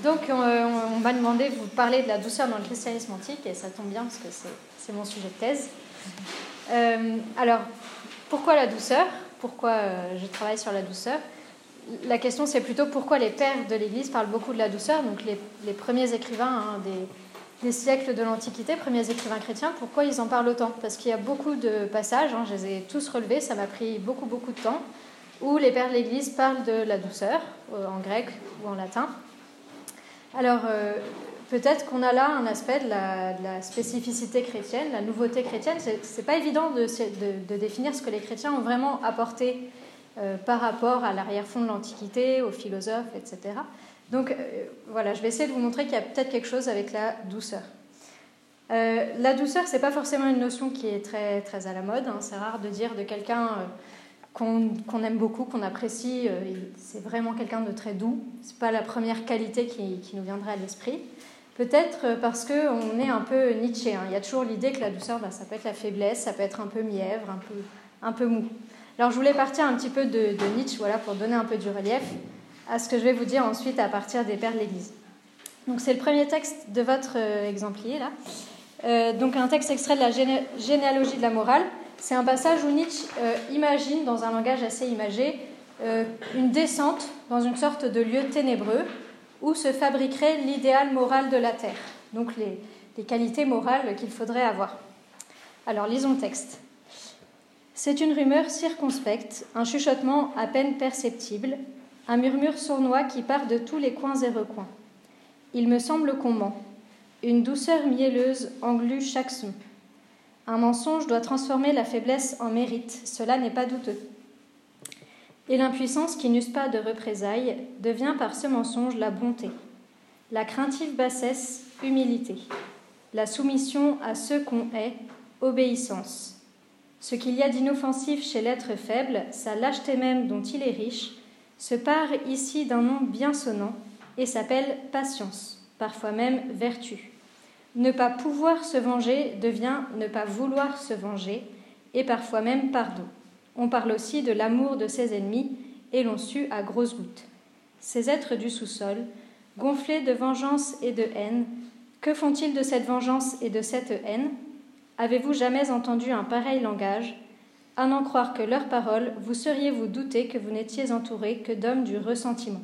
Donc, on m'a demandé de vous parler de la douceur dans le christianisme antique, et ça tombe bien parce que c'est mon sujet de thèse. Alors, pourquoi la douceur ? Pourquoi je travaille sur la douceur ? La question, c'est plutôt pourquoi les pères de l'Église parlent beaucoup de la douceur, donc les premiers écrivains des siècles de l'Antiquité, premiers écrivains chrétiens, pourquoi ils en parlent autant ? Parce qu'il y a beaucoup de passages, je les ai tous relevés, ça m'a pris beaucoup de temps, où les pères de l'Église parlent de la douceur, en grec ou en latin. Alors, peut-être qu'on a là un aspect de la spécificité chrétienne, la nouveauté chrétienne. C'est pas évident de définir ce que les chrétiens ont vraiment apporté par rapport à l'arrière-fond de l'Antiquité, aux philosophes, etc. Donc, voilà, je vais essayer de vous montrer qu'il y a peut-être quelque chose avec la douceur. La douceur, c'est pas forcément une notion qui est très, très à la mode. C'est rare de dire de quelqu'un qu'on aime beaucoup, qu'on apprécie, c'est vraiment quelqu'un de très doux. C'est pas la première qualité qui nous viendrait à l'esprit. Peut-être parce qu'on est un peu nietzschéen. Il y a toujours l'idée que la douceur, ça peut être la faiblesse, ça peut être un peu mièvre, un peu mou. Alors je voulais partir un petit peu de Nietzsche, voilà, pour donner un peu du relief à ce que je vais vous dire ensuite à partir des pères de l'Église. Donc c'est le premier texte de votre exemplier là. Donc un texte extrait de la généalogie de la morale. C'est un passage où Nietzsche imagine, dans un langage assez imagé, une descente dans une sorte de lieu ténébreux où se fabriquerait l'idéal moral de la terre, donc les qualités morales qu'il faudrait avoir. Alors, lisons le texte. C'est une rumeur circonspecte, un chuchotement à peine perceptible, un murmure sournois qui part de tous les coins et recoins. Il me semble qu'on ment. Une douceur mielleuse englue chaque son. Un mensonge doit transformer la faiblesse en mérite, cela n'est pas douteux. Et l'impuissance qui n'use pas de représailles devient par ce mensonge la bonté, la craintive bassesse, humilité, la soumission à ceux qu'on hait, obéissance. Ce qu'il y a d'inoffensif chez l'être faible, sa lâcheté même dont il est riche, se pare ici d'un nom bien sonnant et s'appelle patience, parfois même vertu. Ne pas pouvoir se venger devient ne pas vouloir se venger, et parfois même pardon. On parle aussi de l'amour de ses ennemis, et l'on sue à grosses gouttes. Ces êtres du sous-sol, gonflés de vengeance et de haine, que font-ils de cette vengeance et de cette haine ? Avez-vous jamais entendu un pareil langage ? À n'en croire que leurs paroles, vous seriez-vous douté que vous n'étiez entouré que d'hommes du ressentiment.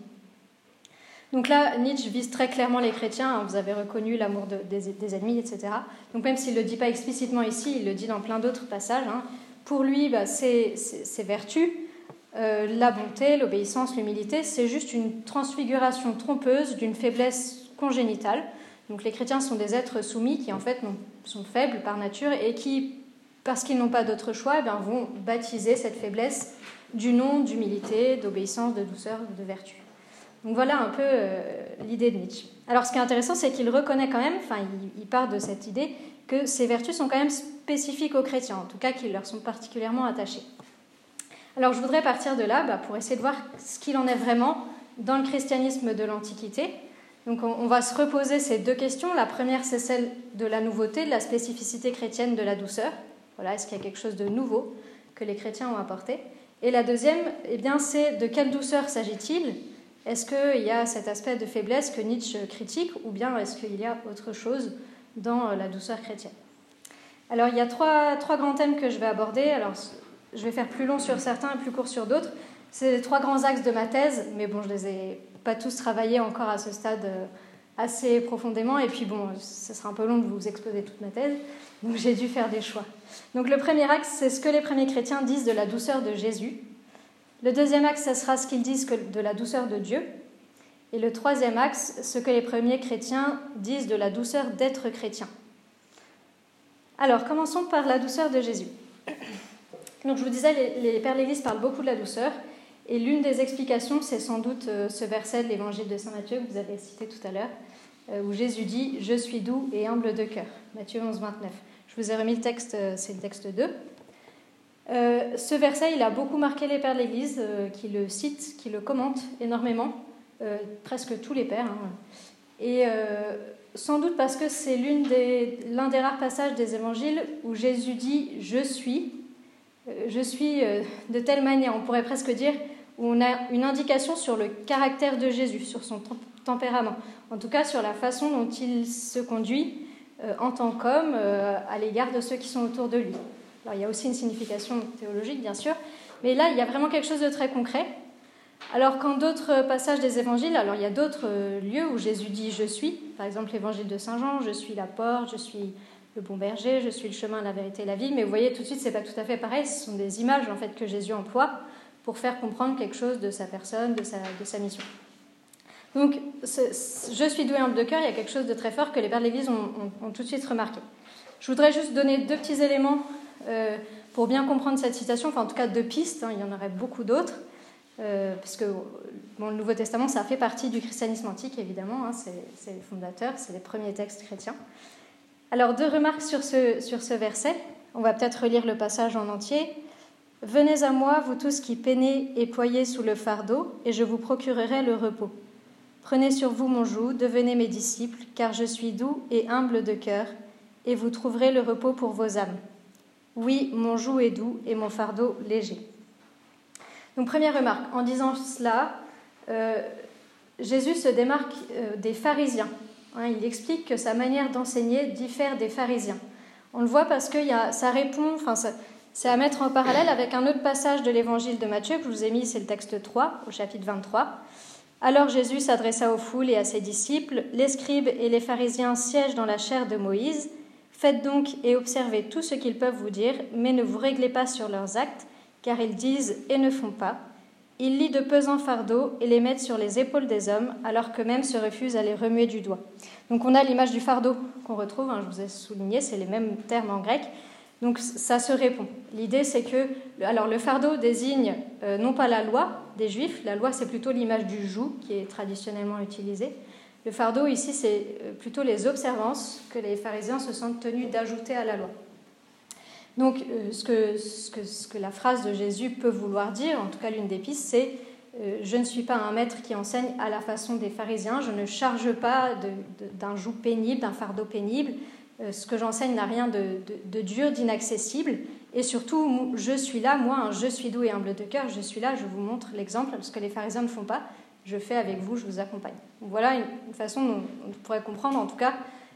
Donc là, Nietzsche vise très clairement les chrétiens, vous avez reconnu l'amour des ennemis, etc. Donc même s'il ne le dit pas explicitement ici, il le dit dans plein d'autres passages. Pour lui, ces vertus, la bonté, l'obéissance, l'humilité, c'est juste une transfiguration trompeuse d'une faiblesse congénitale. Donc les chrétiens sont des êtres soumis qui en fait sont faibles par nature et qui, parce qu'ils n'ont pas d'autre choix, vont baptiser cette faiblesse du nom d'humilité, d'obéissance, de douceur, de vertu. Donc voilà un peu l'idée de Nietzsche. Alors ce qui est intéressant, c'est qu'il reconnaît quand même, il part de cette idée que ces vertus sont quand même spécifiques aux chrétiens, en tout cas qu'ils leur sont particulièrement attachés. Alors je voudrais partir de là pour essayer de voir ce qu'il en est vraiment dans le christianisme de l'Antiquité. Donc on va se reposer ces deux questions. La première, c'est celle de la nouveauté, de la spécificité chrétienne de la douceur. Voilà, est-ce qu'il y a quelque chose de nouveau que les chrétiens ont apporté ? Et la deuxième, c'est de quelle douceur s'agit-il ? Est-ce qu'il y a cet aspect de faiblesse que Nietzsche critique ou bien est-ce qu'il y a autre chose dans la douceur chrétienne ? Alors, il y a trois grands thèmes que je vais aborder. Alors, je vais faire plus long sur certains et plus court sur d'autres. C'est les trois grands axes de ma thèse, mais bon, je ne les ai pas tous travaillés encore à ce stade assez profondément. Et puis, bon, ce sera un peu long de vous exposer toute ma thèse, donc j'ai dû faire des choix. Donc, le premier axe, c'est ce que les premiers chrétiens disent de la douceur de Jésus. Le deuxième axe, ce sera ce qu'ils disent de la douceur de Dieu. Et le troisième axe, ce que les premiers chrétiens disent de la douceur d'être chrétien. Alors, commençons par la douceur de Jésus. Donc, je vous disais, les pères de l'Église parlent beaucoup de la douceur. Et l'une des explications, c'est sans doute ce verset de l'Évangile de saint Matthieu que vous avez cité tout à l'heure, où Jésus dit « Je suis doux et humble de cœur ». Matthieu 11, 29. Je vous ai remis le texte, c'est le texte 2. Ce verset, il a beaucoup marqué les pères de l'Église, qui le citent, qui le commentent énormément, presque tous les pères. Et sans doute parce que c'est l'un des rares passages des évangiles où Jésus dit « Je suis ». Je suis de telle manière, on pourrait presque dire, où on a une indication sur le caractère de Jésus, sur son tempérament. En tout cas, sur la façon dont il se conduit en tant qu'homme à l'égard de ceux qui sont autour de lui. Alors, il y a aussi une signification théologique, bien sûr, mais là, il y a vraiment quelque chose de très concret. Alors qu'en d'autres passages des évangiles, alors il y a d'autres lieux où Jésus dit « je suis », par exemple l'évangile de Saint Jean, « je suis la porte »,« je suis le bon berger »,« je suis le chemin, la vérité et la vie », mais vous voyez tout de suite, c'est pas tout à fait pareil, ce sont des images en fait que Jésus emploie pour faire comprendre quelque chose de sa personne, de sa mission. Donc, « je suis doué humble de cœur », il y a quelque chose de très fort que les pères de l'Église ont tout de suite remarqué. Je voudrais juste donner 2 petits éléments pour bien comprendre cette citation, enfin en tout cas 2 pistes, il y en aurait beaucoup d'autres. Parce que le Nouveau Testament, ça fait partie du christianisme antique, évidemment, c'est les fondateurs, c'est les premiers textes chrétiens. Alors, 2 remarques sur ce verset. On va peut-être relire le passage en entier. « Venez à moi, vous tous qui peinez et ployez sous le fardeau, et je vous procurerai le repos. Prenez sur vous mon joug, devenez mes disciples, car je suis doux et humble de cœur, et vous trouverez le repos pour vos âmes. Oui, mon joug est doux et mon fardeau léger. » Donc, première remarque, en disant cela, Jésus se démarque des pharisiens. Il explique que sa manière d'enseigner diffère des pharisiens. On le voit parce que ça répond, c'est à mettre en parallèle avec un autre passage de l'évangile de Matthieu que je vous ai mis, c'est le texte 3, au chapitre 23. Alors Jésus s'adressa aux foules et à ses disciples. Les scribes et les pharisiens siègent dans la chaire de Moïse. Faites donc et observez tout ce qu'ils peuvent vous dire, mais ne vous réglez pas sur leurs actes, car ils disent et ne font pas. Ils lient de pesants fardeaux et les mettent sur les épaules des hommes, alors qu'eux-mêmes se refusent à les remuer du doigt. Donc on a l'image du fardeau qu'on retrouve, je vous ai souligné, c'est les mêmes termes en grec. Donc ça se répond. L'idée c'est que, alors le fardeau désigne non pas la loi des Juifs, la loi c'est plutôt l'image du joug qui est traditionnellement utilisée. Le fardeau ici c'est plutôt les observances que les pharisiens se sentent tenus d'ajouter à la loi. Donc, ce que la phrase de Jésus peut vouloir dire, en tout cas l'une des pistes, c'est « Je ne suis pas un maître qui enseigne à la façon des pharisiens, je ne charge pas d'un joug pénible, d'un fardeau pénible, ce que j'enseigne n'a rien de dur, d'inaccessible, et surtout, je suis là, moi, je suis doux et humble de cœur, je suis là, je vous montre l'exemple, ce que les pharisiens ne font pas, je fais avec vous, je vous accompagne. » Donc voilà une façon dont on pourrait comprendre, en tout cas,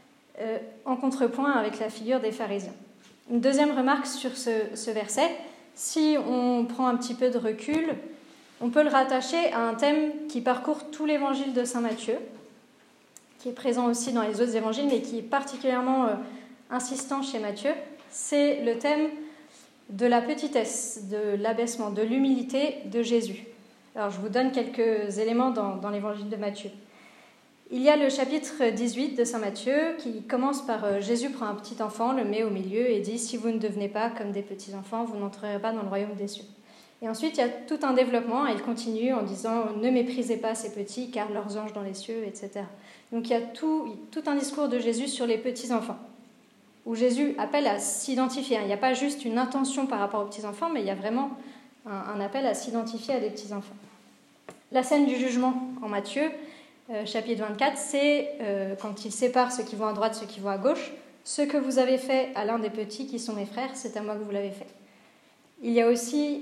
en contrepoint avec la figure des pharisiens. Une deuxième remarque sur ce verset, si on prend un petit peu de recul, on peut le rattacher à un thème qui parcourt tout l'évangile de saint Matthieu, qui est présent aussi dans les autres évangiles, mais qui est particulièrement insistant chez Matthieu. C'est le thème de la petitesse, de l'abaissement, de l'humilité de Jésus. Alors je vous donne quelques éléments dans l'évangile de Matthieu. Il y a le chapitre 18 de saint Matthieu qui commence par Jésus prend un petit enfant, le met au milieu et dit « Si vous ne devenez pas comme des petits enfants, vous n'entrerez pas dans le royaume des cieux. » Et ensuite, il y a tout un développement et il continue en disant « Ne méprisez pas ces petits, car leurs anges dans les cieux, etc. » Donc il y a tout un discours de Jésus sur les petits enfants, où Jésus appelle à s'identifier. Il n'y a pas juste une intention par rapport aux petits enfants, mais il y a vraiment un appel à s'identifier à des petits enfants. La scène du jugement en Matthieu, chapitre 24, c'est quand il sépare ceux qui vont à droite, ceux qui vont à gauche. Ce que vous avez fait à l'un des petits qui sont mes frères, c'est à moi que vous l'avez fait. Il y a aussi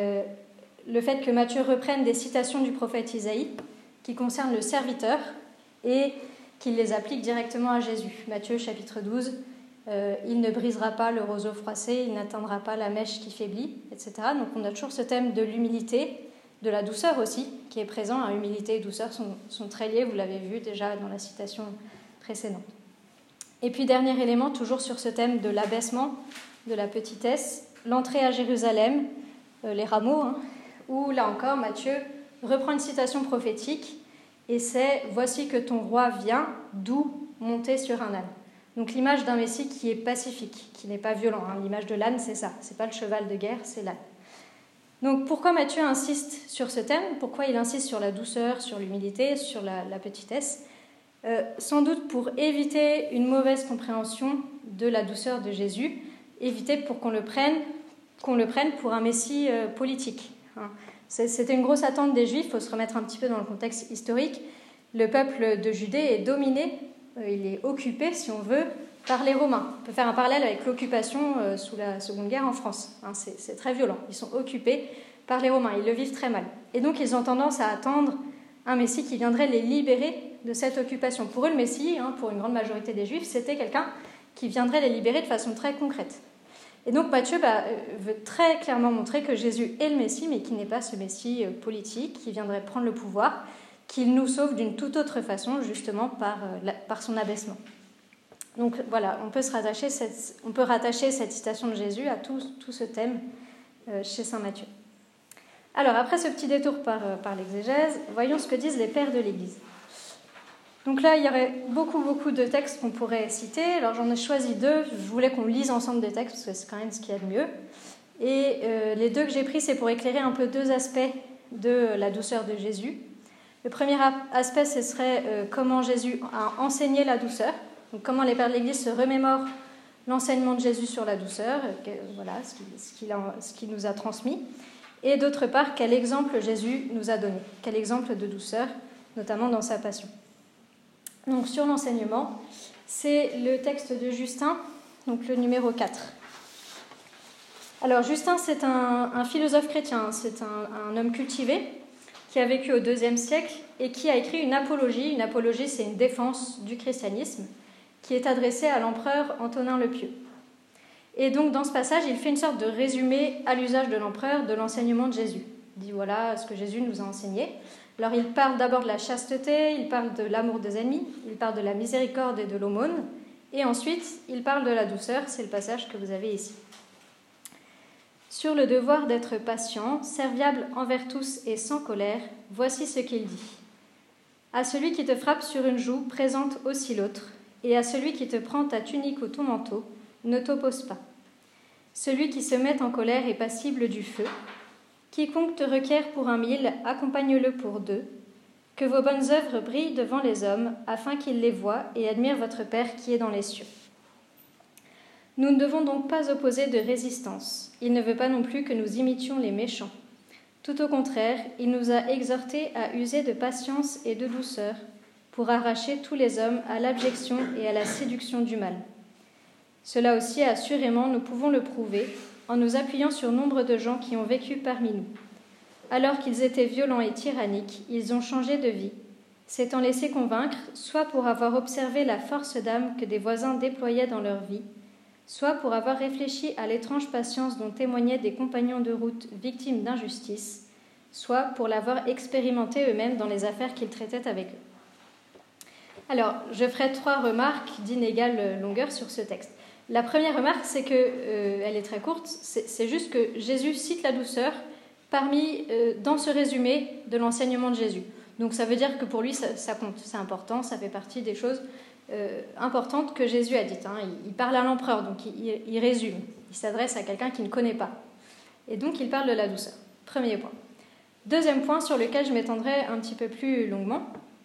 le fait que Matthieu reprenne des citations du prophète Isaïe qui concernent le serviteur et qu'il les applique directement à Jésus. Matthieu chapitre 12, il ne brisera pas le roseau froissé, il n'atteindra pas la mèche qui faiblit, etc. Donc on a toujours ce thème de l'humilité, de la douceur aussi, qui est présent. Humilité et douceur sont très liés, vous l'avez vu déjà dans la citation précédente. Et puis dernier élément, toujours sur ce thème de l'abaissement, de la petitesse, l'entrée à Jérusalem, les rameaux, où là encore Matthieu reprend une citation prophétique, et c'est « Voici que ton roi vient, doux, monté sur un âne ». Donc l'image d'un Messie qui est pacifique, qui n'est pas violent. L'image de l'âne, c'est ça, c'est pas le cheval de guerre, c'est l'âne. Donc pourquoi Matthieu insiste sur ce thème? Pourquoi il insiste sur la douceur, sur l'humilité, sur la petitesse? Sans doute pour éviter une mauvaise compréhension de la douceur de Jésus, éviter pour qu'on le prenne pour un Messie politique. C'était une grosse attente des Juifs, il faut se remettre un petit peu dans le contexte historique. Le peuple de Judée est dominé, il est occupé, si on veut, par les Romains. On peut faire un parallèle avec l'occupation sous la Seconde Guerre en France. C'est très violent. Ils sont occupés par les Romains. Ils le vivent très mal. Et donc, ils ont tendance à attendre un Messie qui viendrait les libérer de cette occupation. Pour eux, le Messie, pour une grande majorité des Juifs, c'était quelqu'un qui viendrait les libérer de façon très concrète. Et donc Matthieu veut très clairement montrer que Jésus est le Messie, mais qu'il n'est pas ce Messie politique qui viendrait prendre le pouvoir, qu'il nous sauve d'une toute autre façon, justement par son abaissement. Donc voilà, on peut rattacher cette citation de Jésus à tout ce thème chez saint Matthieu. Alors, après ce petit détour par l'exégèse, voyons ce que disent les pères de l'Église. Donc là, il y aurait beaucoup de textes qu'on pourrait citer. Alors j'en ai choisi 2. Je voulais qu'on lise ensemble des textes, parce que c'est quand même ce qu'il y a de mieux. Et les 2 que j'ai pris, c'est pour éclairer un peu 2 aspects de la douceur de Jésus. Le premier aspect, ce serait comment Jésus a enseigné la douceur. Donc comment les pères de l'Église se remémorent l'enseignement de Jésus sur la douceur, voilà, ce qu'il nous a transmis. Et d'autre part, quel exemple Jésus nous a donné, quel exemple de douceur, notamment dans sa passion. Donc sur l'enseignement, c'est le texte de Justin, donc le numéro 4. Alors Justin, c'est un philosophe chrétien, c'est un homme cultivé qui a vécu au IIe siècle et qui a écrit une apologie. Une apologie, c'est une défense du christianisme qui est adressée à l'empereur Antonin le Pieux. Et donc dans ce passage, il fait une sorte de résumé à l'usage de l'empereur de l'enseignement de Jésus. Il dit voilà ce que Jésus nous a enseigné. Alors il parle d'abord de la chasteté, il parle de l'amour des ennemis, il parle de la miséricorde et de l'aumône, et ensuite il parle de la douceur, c'est le passage que vous avez ici. Sur le devoir d'être patient, serviable envers tous et sans colère, voici ce qu'il dit. À celui qui te frappe sur une joue, présente aussi l'autre, et à celui qui te prend ta tunique ou ton manteau, ne t'oppose pas. Celui qui se met en colère est passible du feu. Quiconque te requiert pour 1 000, accompagne-le pour 2. Que vos bonnes œuvres brillent devant les hommes, afin qu'ils les voient et admirent votre Père qui est dans les cieux. Nous ne devons donc pas opposer de résistance. Il ne veut pas non plus que nous imitions les méchants. Tout au contraire, il nous a exhortés à user de patience et de douceur pour arracher tous les hommes à l'abjection et à la séduction du mal. Cela aussi, assurément, nous pouvons le prouver en nous appuyant sur nombre de gens qui ont vécu parmi nous. Alors qu'ils étaient violents et tyranniques, ils ont changé de vie, s'étant laissés convaincre, soit pour avoir observé la force d'âme que des voisins déployaient dans leur vie, soit pour avoir réfléchi à l'étrange patience dont témoignaient des compagnons de route victimes d'injustice, soit pour l'avoir expérimenté eux-mêmes dans les affaires qu'ils traitaient avec eux. Alors, je ferai 3 remarques d'inégale longueur sur ce texte. La première remarque, c'est qu'elle est très courte, c'est juste que Jésus cite la douceur dans ce résumé de l'enseignement de Jésus. Donc ça veut dire que pour lui, ça compte, c'est important, ça fait partie des choses importantes que Jésus a dites. Il parle à l'empereur, donc il résume, il s'adresse à quelqu'un qu'il ne connaît pas. Et donc il parle de la douceur. Premier point. Deuxième point sur lequel je m'étendrai un petit peu plus longuement,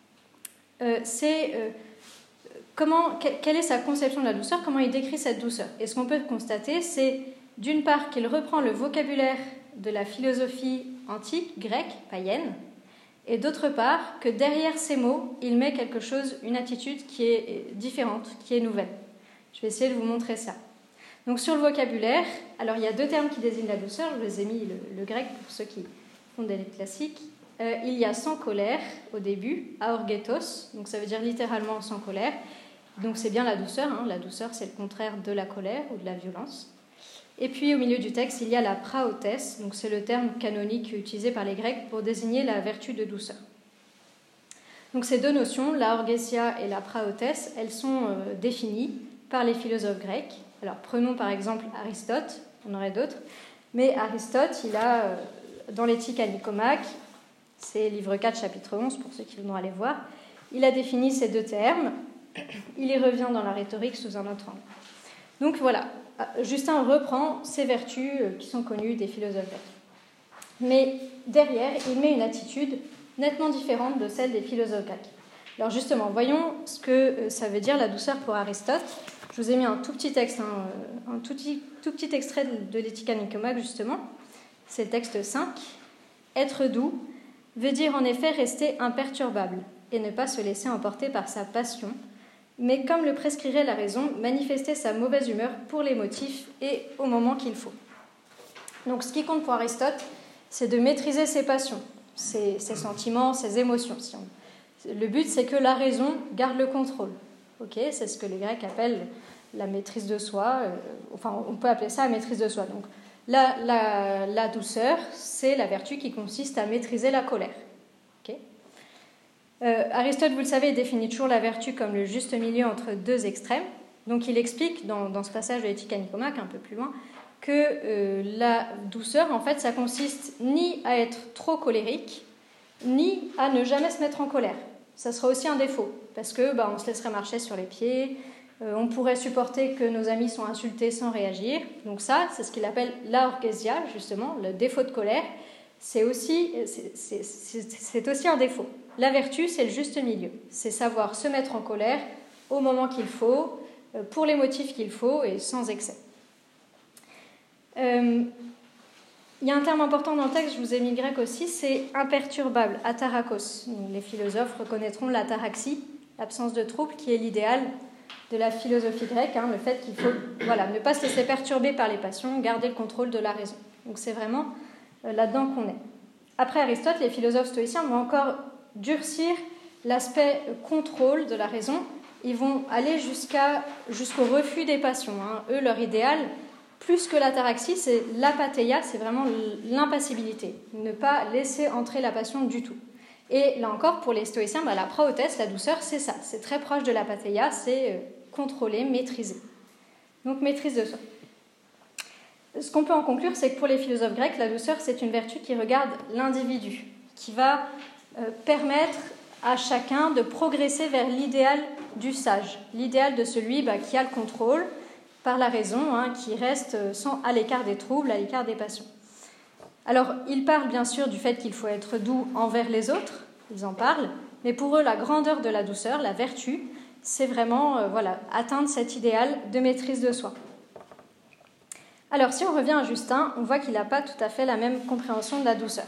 c'est quelle est sa conception de la douceur, comment il décrit cette douceur. Et ce qu'on peut constater, c'est d'une part qu'il reprend le vocabulaire de la philosophie antique, grecque, païenne, et d'autre part que derrière ces mots, il met quelque chose, une attitude qui est différente, qui est nouvelle. Je vais essayer de vous montrer ça. Donc sur le vocabulaire, alors il y a 2 termes qui désignent la douceur, je vous ai mis le grec pour ceux qui font des lettres classiques. Il y a sans colère au début, aorgetos, donc ça veut dire littéralement sans colère. Donc c'est bien la douceur, la douceur c'est le contraire de la colère ou de la violence. Et puis au milieu du texte, il y a la praotes, donc c'est le terme canonique utilisé par les Grecs pour désigner la vertu de douceur. Donc ces 2 notions, la orgesia et la praotes, elles sont définies par les philosophes grecs. Alors prenons par exemple Aristote, on aurait d'autres, mais Aristote, il a dans l'éthique à Nicomaque, c'est livre 4, chapitre 11, pour ceux qui voudront aller voir, il a défini ces 2 termes, il y revient dans la rhétorique sous un autre angle. Donc voilà, Justin reprend ces vertus qui sont connues des philosophes grecs. Mais derrière, il met une attitude nettement différente de celle des philosophes grecs. Alors justement, voyons ce que ça veut dire la douceur pour Aristote. Je vous ai mis un tout petit texte, un tout petit extrait de l'éthique à Nicomaque justement. C'est le texte 5. Être doux veut dire en effet rester imperturbable et ne pas se laisser emporter par sa passion, mais comme le prescrirait la raison, manifester sa mauvaise humeur pour les motifs et au moment qu'il faut. Donc ce qui compte pour Aristote, c'est de maîtriser ses passions. ses sentiments, ses émotions. Le but, c'est que la raison garde le contrôle. Okay, c'est ce que les Grecs appellent la maîtrise de soi. Enfin, on peut appeler ça la maîtrise de soi. Donc, la douceur, c'est la vertu qui consiste à maîtriser la colère. Okay. Aristote, vous le savez, définit toujours la vertu comme le juste milieu entre deux extrêmes. Donc, il explique dans ce passage de l'Éthique à Nicomaque, un peu plus loin, que la douceur, en fait, ça consiste ni à être trop colérique, ni à ne jamais se mettre en colère. Ça sera aussi un défaut, parce que on se laisserait marcher sur les pieds, on pourrait supporter que nos amis sont insultés sans réagir. Donc ça, c'est ce qu'il appelle l'aorgesia, justement, le défaut de colère. C'est aussi un défaut. La vertu, c'est le juste milieu. C'est savoir se mettre en colère au moment qu'il faut, pour les motifs qu'il faut et sans excès. Il y a un terme important dans le texte, je vous ai mis le grec aussi, c'est imperturbable, atarakos. Les philosophes reconnaîtront l'ataraxie, l'absence de trouble, qui est l'idéal de la philosophie grecque, le fait qu'il faut ne pas se laisser perturber par les passions, garder le contrôle de la raison. Donc c'est vraiment là-dedans qu'on est. Après Aristote, les philosophes stoïciens vont encore durcir l'aspect contrôle de la raison. Ils vont aller jusqu'au refus des passions. Eux, leur idéal, plus que l'ataraxie, c'est l'apatheia, c'est vraiment l'impassibilité, ne pas laisser entrer la passion du tout. Et là encore, pour les stoïciens, la praotès, la douceur, c'est ça, c'est très proche de l'apatheia, c'est contrôler, maîtriser. Donc maîtrise de soi. Ce qu'on peut en conclure, c'est que pour les philosophes grecs, la douceur, c'est une vertu qui regarde l'individu, qui va permettre à chacun de progresser vers l'idéal du sage, l'idéal de celui qui a le contrôle par la raison, qui reste à l'écart des troubles, à l'écart des passions. Alors, ils parlent bien sûr du fait qu'il faut être doux envers les autres, ils en parlent, mais pour eux, la grandeur de la douceur, la vertu, c'est vraiment atteindre cet idéal de maîtrise de soi. Alors, si on revient à Justin, on voit qu'il n'a pas tout à fait la même compréhension de la douceur.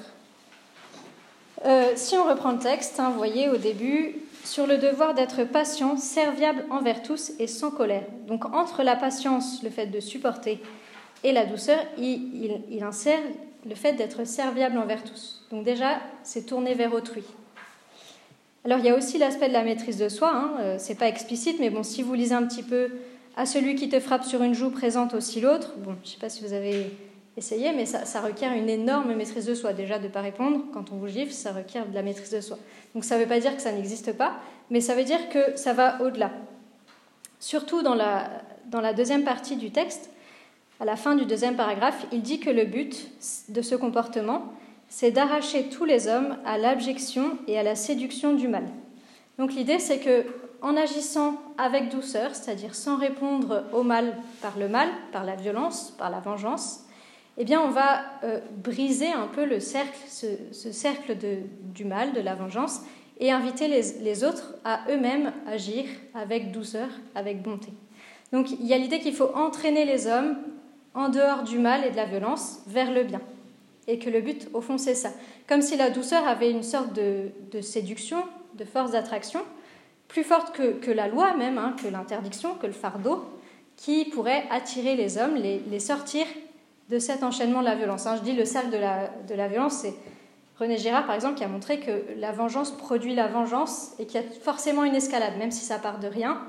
Si on reprend le texte, vous voyez au début, sur le devoir d'être patient, serviable envers tous et sans colère. Donc entre la patience, le fait de supporter, et la douceur, il insère le fait d'être serviable envers tous. Donc déjà, c'est tourné vers autrui. Alors il y a aussi l'aspect de la maîtrise de soi, c'est pas explicite, mais bon, si vous lisez un petit peu « À celui qui te frappe sur une joue, présente aussi l'autre », bon, je ne sais pas si vous avez essayé, mais ça requiert une énorme maîtrise de soi. Déjà, de ne pas répondre quand on vous gifle, ça requiert de la maîtrise de soi. Donc ça ne veut pas dire que ça n'existe pas, mais ça veut dire que ça va au-delà. Surtout dans la deuxième partie du texte, à la fin du deuxième paragraphe, il dit que le but de ce comportement, c'est d'arracher tous les hommes à l'abjection et à la séduction du mal. Donc l'idée, c'est qu'en agissant avec douceur, c'est-à-dire sans répondre au mal, par la violence, par la vengeance, eh bien on va briser un peu le cercle, ce cercle du mal, de la vengeance, et inviter les autres à eux-mêmes agir avec douceur, avec bonté. Donc il y a l'idée qu'il faut entraîner les hommes en dehors du mal et de la violence vers le bien. Et que le but, au fond, c'est ça. Comme si la douceur avait une sorte de séduction, de force d'attraction, plus forte que la loi même, que l'interdiction, que le fardeau, qui pourrait attirer les hommes, les sortir de cet enchaînement de la violence. Je dis le cercle de la violence, c'est René Girard, par exemple, qui a montré que la vengeance produit la vengeance et qu'il y a forcément une escalade, même si ça part de rien,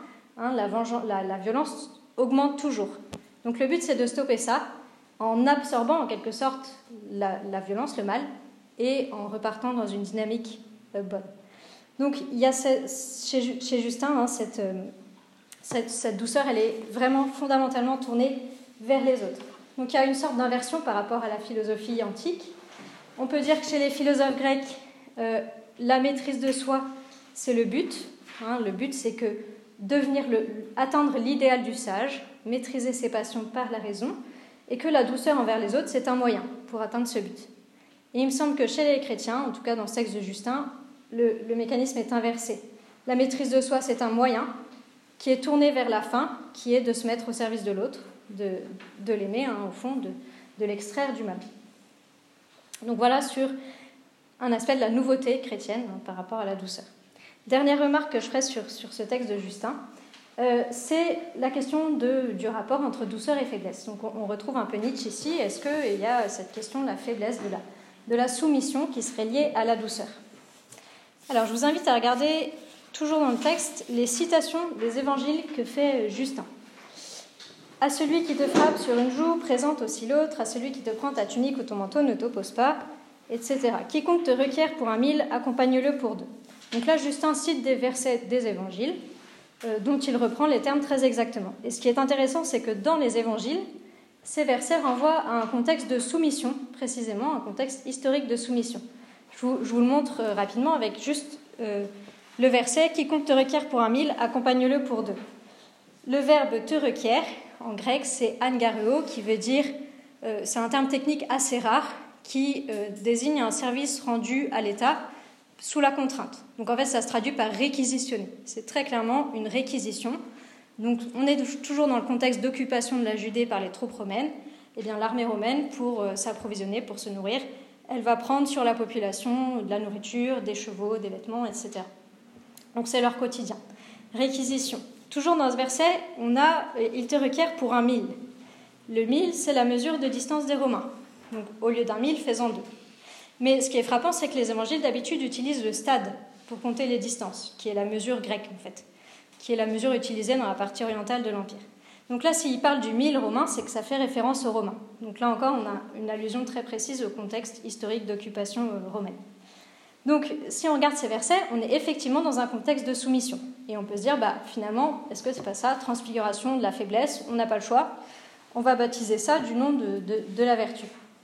la violence augmente toujours. Donc le but, c'est de stopper ça en absorbant en quelque sorte la violence, le mal, et en repartant dans une dynamique bonne. Donc il y a chez Justin cette douceur, elle est vraiment fondamentalement tournée vers les autres. Donc il y a une sorte d'inversion par rapport à la philosophie antique. On peut dire que chez les philosophes grecs, la maîtrise de soi, c'est le but. Le but, c'est que atteindre l'idéal du sage, maîtriser ses passions par la raison, et que la douceur envers les autres, c'est un moyen pour atteindre ce but. Et il me semble que chez les chrétiens, en tout cas dans ce texte de Justin, le mécanisme est inversé. La maîtrise de soi, c'est un moyen qui est tourné vers la fin, qui est de se mettre au service de l'autre, de l'aimer, au fond, de l'extraire du mal. Donc voilà sur un aspect de la nouveauté chrétienne par rapport à la douceur. Dernière remarque que je ferai sur ce texte de Justin, c'est la question du rapport entre douceur et faiblesse. Donc on retrouve un peu Nietzsche ici. Est-ce qu'il y a cette question de la faiblesse, de la soumission qui serait liée à la douceur. Alors je vous invite à regarder, toujours dans le texte, les citations des évangiles que fait Justin. À celui qui te frappe sur une joue, présente aussi l'autre. À celui qui te prend ta tunique ou ton manteau, ne t'oppose pas, etc. Quiconque te requiert pour 1 000, accompagne-le pour 2. Donc là, Justin cite des versets des évangiles dont il reprend les termes très exactement. Et ce qui est intéressant, c'est que dans les évangiles, ces versets renvoient à un contexte de soumission, précisément, un contexte historique de soumission. Je vous le montre rapidement avec juste le verset « Quiconque te requiert pour 1 000, accompagne-le pour 2 ». Le verbe « te requiert », en grec, c'est « angareo », qui veut dire, c'est un terme technique assez rare, qui désigne un service rendu à l'État sous la contrainte. Donc en fait, ça se traduit par « réquisitionner ». C'est très clairement une réquisition. Donc on est toujours dans le contexte d'occupation de la Judée par les troupes romaines. Eh bien, l'armée romaine, pour s'approvisionner, pour se nourrir, elle va prendre sur la population de la nourriture, des chevaux, des vêtements, etc. Donc c'est leur quotidien. Réquisition. Toujours dans ce verset, on a « il te requiert pour 1 000 ». Le 1000, c'est la mesure de distance des Romains. Donc au lieu d'1 000, fais-en 2. Mais ce qui est frappant, c'est que les évangiles d'habitude utilisent le stade pour compter les distances, qui est la mesure grecque en fait, qui est la mesure utilisée dans la partie orientale de l'Empire. Donc là, s'il parle du 1000 romain, c'est que ça fait référence aux Romains. Donc là encore, on a une allusion très précise au contexte historique d'occupation romaine. Donc, si on regarde ces versets, on est effectivement dans un contexte de soumission. Et on peut se dire, finalement, est-ce que c'est pas ça, transfiguration de la faiblesse, on n'a pas le choix, on va baptiser ça du nom de la vertu.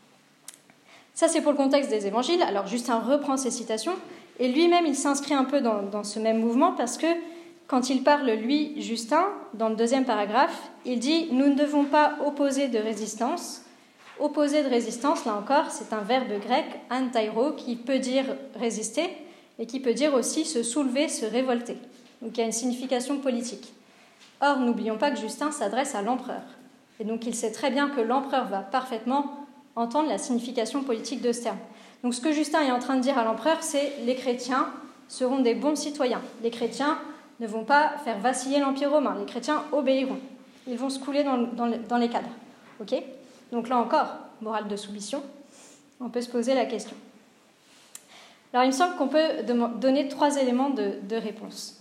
Ça, c'est pour le contexte des évangiles. Alors, Justin reprend ces citations, et lui-même, il s'inscrit un peu dans ce même mouvement, parce que quand il parle, lui, Justin, dans le 2e paragraphe, il dit « Nous ne devons pas opposer de résistance ». Opposer de résistance, là encore, c'est un verbe grec, antairo, qui peut dire résister et qui peut dire aussi se soulever, se révolter. Donc il y a une signification politique. Or, n'oublions pas que Justin s'adresse à l'empereur. Et donc il sait très bien que l'empereur va parfaitement entendre la signification politique de ce terme. Donc ce que Justin est en train de dire à l'empereur, c'est les chrétiens seront des bons citoyens. Les chrétiens ne vont pas faire vaciller l'Empire romain. Les chrétiens obéiront. Ils vont se couler dans les cadres. Ok ? Donc là encore, morale de soumission, on peut se poser la question. Alors il me semble qu'on peut donner 3 éléments de réponse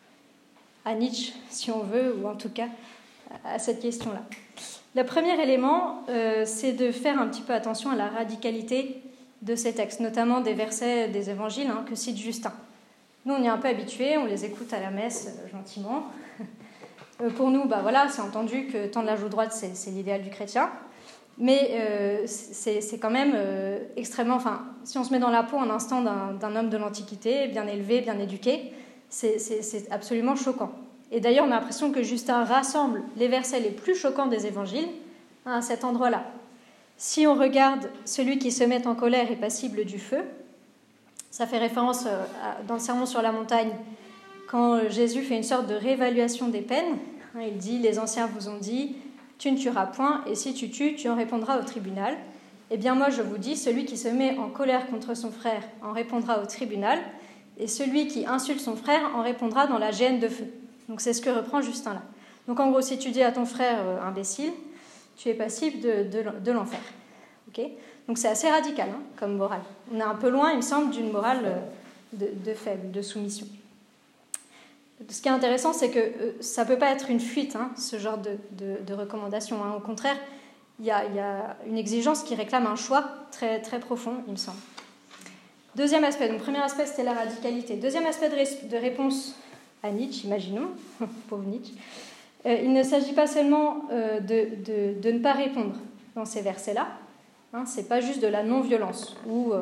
à Nietzsche, si on veut, ou en tout cas à cette question-là. Le premier élément, c'est de faire un petit peu attention à la radicalité de ces textes, notamment des versets des évangiles que cite Justin. Nous, on y est un peu habitués, on les écoute à la messe gentiment. Pour nous, c'est entendu que tendre la joue droite, c'est l'idéal du chrétien. Mais c'est quand même extrêmement... Enfin, si on se met dans la peau un instant d'un homme de l'Antiquité, bien élevé, bien éduqué, c'est absolument choquant. Et d'ailleurs, on a l'impression que Justin rassemble les versets les plus choquants des évangiles à cet endroit-là. Si on regarde « Celui qui se met en colère est passible du feu », ça fait référence dans le Sermon sur la montagne, quand Jésus fait une sorte de réévaluation des peines. Il dit « Les anciens vous ont dit... Tu ne tueras point, et si tu tues, tu en répondras au tribunal. Eh bien moi, je vous dis, celui qui se met en colère contre son frère en répondra au tribunal, et celui qui insulte son frère en répondra dans la géhenne de feu. » Donc c'est ce que reprend Justin là. Donc en gros, si tu dis à ton frère imbécile, tu es passible de l'enfer. Okay ? Donc c'est assez radical comme morale. On est un peu loin, il me semble, d'une morale de faible, de soumission. Ce qui est intéressant, c'est que ça ne peut pas être une fuite, ce genre de recommandation. Au contraire, il y a une exigence qui réclame un choix très, très profond, il me semble. Deuxième aspect, donc premier aspect, c'était la radicalité. Deuxième aspect de réponse à Nietzsche, imaginons, pauvre Nietzsche, il ne s'agit pas seulement de ne pas répondre dans ces versets-là, ce n'est pas juste de la non-violence, où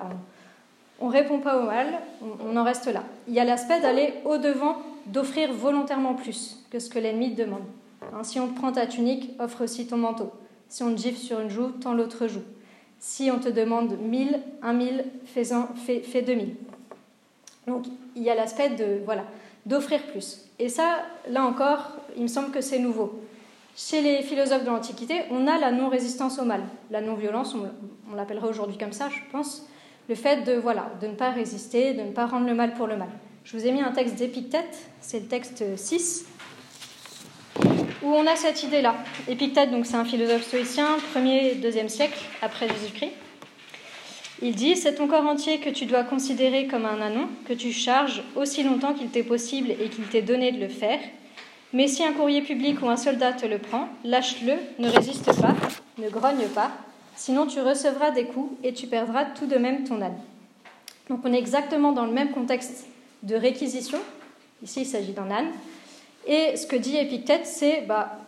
on ne répond pas au mal, on en reste là. Il y a l'aspect d'aller au-devant, d'offrir volontairement plus que ce que l'ennemi te demande. Si on te prend ta tunique, offre aussi ton manteau. Si on te gifle sur une joue, tends l'autre joue. Si on te demande 1000, 1000, fais 2000. Donc il y a l'aspect d'offrir plus. Et ça, là encore, il me semble que c'est nouveau. Chez les philosophes de l'Antiquité, on a la non-résistance au mal. La non-violence, on l'appellerait aujourd'hui comme ça, je pense. Le fait de ne pas résister, de ne pas rendre le mal pour le mal. Je vous ai mis un texte d'Épictète, c'est le texte 6, où on a cette idée-là. Épictète, donc, c'est un philosophe stoïcien, 1er et 2e siècle après Jésus-Christ. Il dit « C'est ton corps entier que tu dois considérer comme un anon, que tu charges aussi longtemps qu'il t'est possible et qu'il t'est donné de le faire. Mais si un courrier public ou un soldat te le prend, lâche-le, ne résiste pas, ne grogne pas, sinon tu recevras des coups et tu perdras tout de même ton âne. » Donc on est exactement dans le même contexte de réquisition. Ici, il s'agit d'un âne. Et ce que dit Épictète, c'est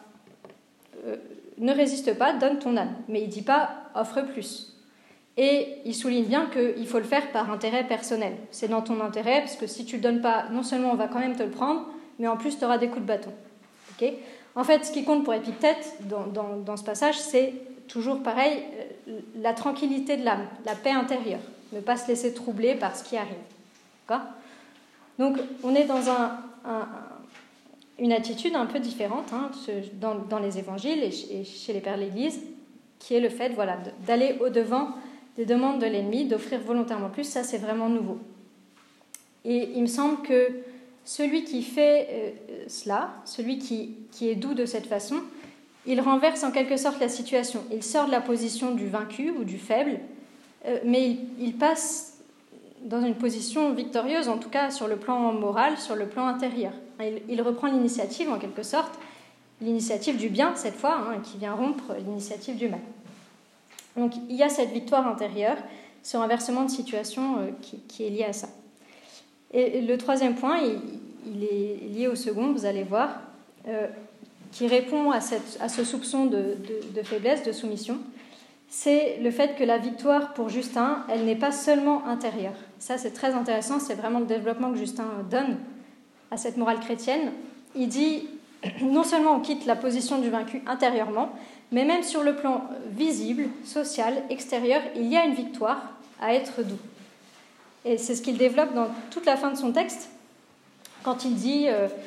ne résiste pas, donne ton âne. Mais il ne dit pas offre plus. Et il souligne bien qu'il faut le faire par intérêt personnel. C'est dans ton intérêt, parce que si tu ne le donnes pas, non seulement on va quand même te le prendre, mais en plus tu auras des coups de bâton. Okay ? En fait, ce qui compte pour Épictète dans ce passage, c'est toujours pareil, la tranquillité de l'âme, la paix intérieure. Ne pas se laisser troubler par ce qui arrive. D'accord ? Donc, on est dans une attitude un peu différente dans les évangiles et chez les pères de l'Église, qui est le fait d'aller au-devant des demandes de l'ennemi, d'offrir volontairement plus. Ça, c'est vraiment nouveau. Et il me semble que celui qui fait cela, celui qui est doux de cette façon, il renverse en quelque sorte la situation. Il sort de la position du vaincu ou du faible, mais il passe dans une position victorieuse, en tout cas sur le plan moral, sur le plan intérieur. Il reprend l'initiative, en quelque sorte, l'initiative du bien, cette fois, qui vient rompre l'initiative du mal. Donc, il y a cette victoire intérieure, ce renversement de situation qui est lié à ça. Et le troisième point, il est lié au second, vous allez voir, qui répond à ce soupçon de faiblesse, de soumission. C'est le fait que la victoire pour Justin, elle n'est pas seulement intérieure. Ça, c'est très intéressant, c'est vraiment le développement que Justin donne à cette morale chrétienne. Il dit, non seulement on quitte la position du vaincu intérieurement, mais même sur le plan visible, social, extérieur, il y a une victoire à être doux. Et c'est ce qu'il développe dans toute la fin de son texte, quand il dit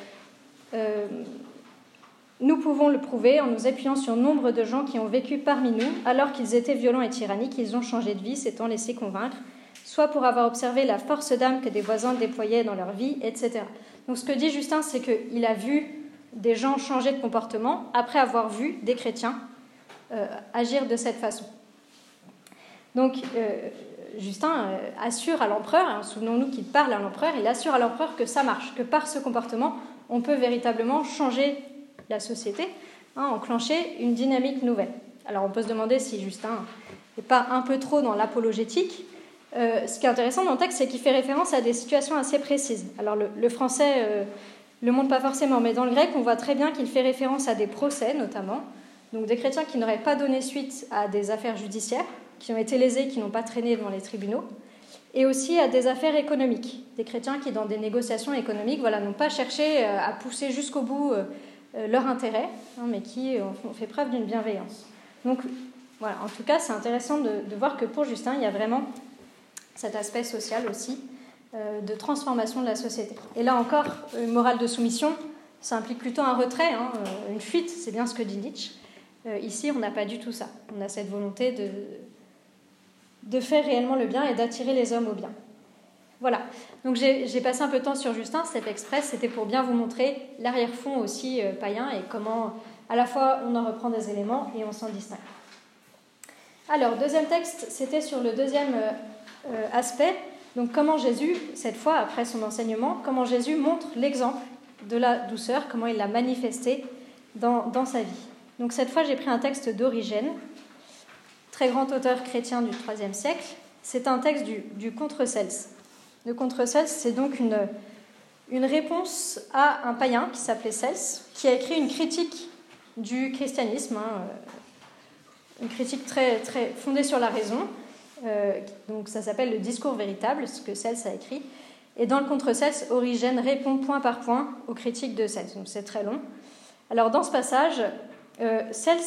nous pouvons le prouver en nous appuyant sur nombre de gens qui ont vécu parmi nous, alors qu'ils étaient violents et tyranniques, ils ont changé de vie, s'étant laissés convaincre, soit pour avoir observé la force d'âme que des voisins déployaient dans leur vie, etc. Donc ce que dit Justin, c'est qu'il a vu des gens changer de comportement après avoir vu des chrétiens agir de cette façon. Donc Justin assure à l'empereur, souvenons-nous qu'il parle à l'empereur, il assure à l'empereur que ça marche, que par ce comportement, on peut véritablement changer la société, enclencher une dynamique nouvelle. Alors on peut se demander si Justin n'est pas un peu trop dans l'apologétique. Ce qui est intéressant dans le texte, c'est qu'il fait référence à des situations assez précises. Alors le français le montre pas forcément, mais dans le grec, on voit très bien qu'il fait référence à des procès notamment, donc des chrétiens qui n'auraient pas donné suite à des affaires judiciaires, qui ont été lésés, qui n'ont pas traîné devant les tribunaux, et aussi à des affaires économiques, des chrétiens qui, dans des négociations économiques, n'ont pas cherché à pousser jusqu'au bout leur intérêt, mais qui ont fait preuve d'une bienveillance. Donc, voilà, en tout cas, c'est intéressant de voir que pour Justin, il y a vraiment cet aspect social aussi, de transformation de la société. Et là encore, une morale de soumission, ça implique plutôt un retrait, une fuite, c'est bien ce que dit Nietzsche. Ici, on n'a pas du tout ça. On a cette volonté de faire réellement le bien et d'attirer les hommes au bien. Voilà. Donc j'ai passé un peu de temps sur Justin, cet express, c'était pour bien vous montrer l'arrière-fond aussi païen et comment à la fois on en reprend des éléments et on s'en distingue. Alors, deuxième texte, c'était sur le deuxième aspect, donc comment Jésus, cette fois après son enseignement, comment Jésus montre l'exemple de la douceur, comment il l'a manifesté dans sa vie. Donc cette fois, j'ai pris un texte d'Origène, très grand auteur chrétien du IIIe siècle. C'est un texte du Contre Cels. Le Contre Cels, c'est donc une réponse à un païen qui s'appelait Cels, qui a écrit une critique du christianisme, une critique très, très fondée sur la raison. Donc ça s'appelle le discours véritable, ce que Cels a écrit. Et dans le Contre Cels, Origène répond point par point aux critiques de Cels. Donc c'est très long. Alors dans ce passage, Cels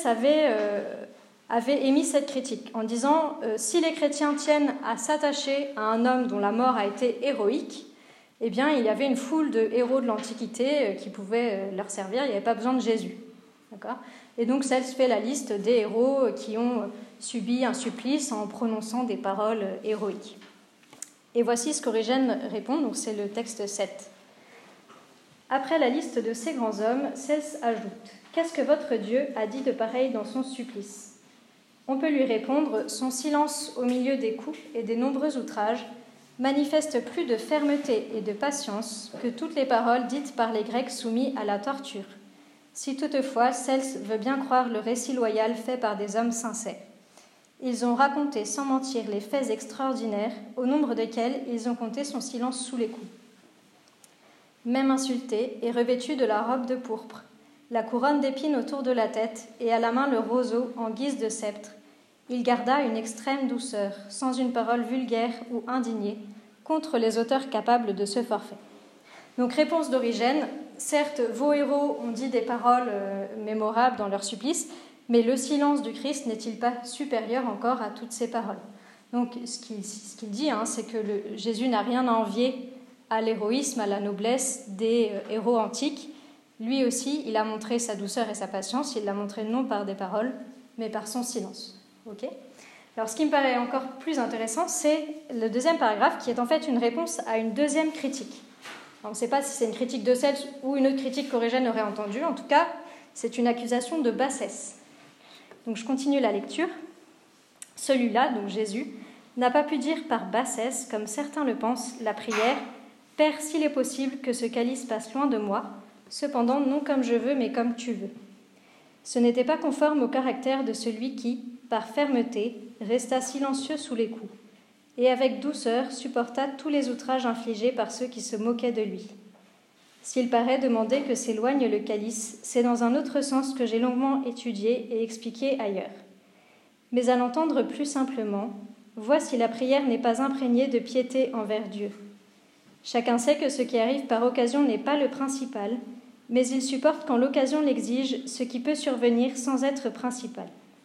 avait émis cette critique en disant si les chrétiens tiennent à s'attacher à un homme dont la mort a été héroïque, eh bien il y avait une foule de héros de l'Antiquité qui pouvaient leur servir, il n'y avait pas besoin de Jésus. D'accord ? Et donc Cels fait la liste des héros qui ont subi un supplice en prononçant des paroles héroïques. Et voici ce qu'Origène répond, donc c'est le texte 7. Après la liste de ces grands hommes, Cels ajoute « Qu'est-ce que votre Dieu a dit de pareil dans son supplice ? On peut lui répondre, son silence au milieu des coups et des nombreux outrages manifeste plus de fermeté et de patience que toutes les paroles dites par les Grecs soumis à la torture, si toutefois Cels veut bien croire le récit loyal fait par des hommes sincères. Ils ont raconté sans mentir les faits extraordinaires, au nombre desquels ils ont compté son silence sous les coups. Même insulté et revêtu de la robe de pourpre, la couronne d'épines autour de la tête et à la main le roseau en guise de sceptre, il garda une extrême douceur, sans une parole vulgaire ou indignée, contre les auteurs capables de ce forfait. Donc, réponse d'Origène, certes, vos héros ont dit des paroles mémorables dans leur supplice, mais le silence du Christ n'est-il pas supérieur encore à toutes ces paroles? Donc, ce qu'il dit, c'est que Jésus n'a rien à envier à l'héroïsme, à la noblesse des héros antiques. Lui aussi, il a montré sa douceur et sa patience, il l'a montré non par des paroles, mais par son silence. Okay. Alors, ce qui me paraît encore plus intéressant, c'est le deuxième paragraphe, qui est en fait une réponse à une deuxième critique. Alors, on ne sait pas si c'est une critique de Cels ou une autre critique qu'Origène aurait entendue. En tout cas, c'est une accusation de bassesse. Donc, je continue la lecture. Celui-là, donc Jésus, n'a pas pu dire par bassesse, comme certains le pensent, la prière « Père, s'il est possible que ce calice passe loin de moi, cependant non comme je veux, mais comme tu veux. » Ce n'était pas conforme au caractère de celui qui, par fermeté, resta silencieux sous les coups, et avec douceur supporta tous les outrages infligés par ceux qui se moquaient de lui. S'il paraît demander que s'éloigne le calice, c'est dans un autre sens que j'ai longuement étudié et expliqué ailleurs. Mais à l'entendre plus simplement, vois si la prière n'est pas imprégnée de piété envers Dieu. Chacun sait que ce qui arrive par occasion n'est pas le principal, mais il supporte quand l'occasion l'exige ce qui peut survenir sans être principal.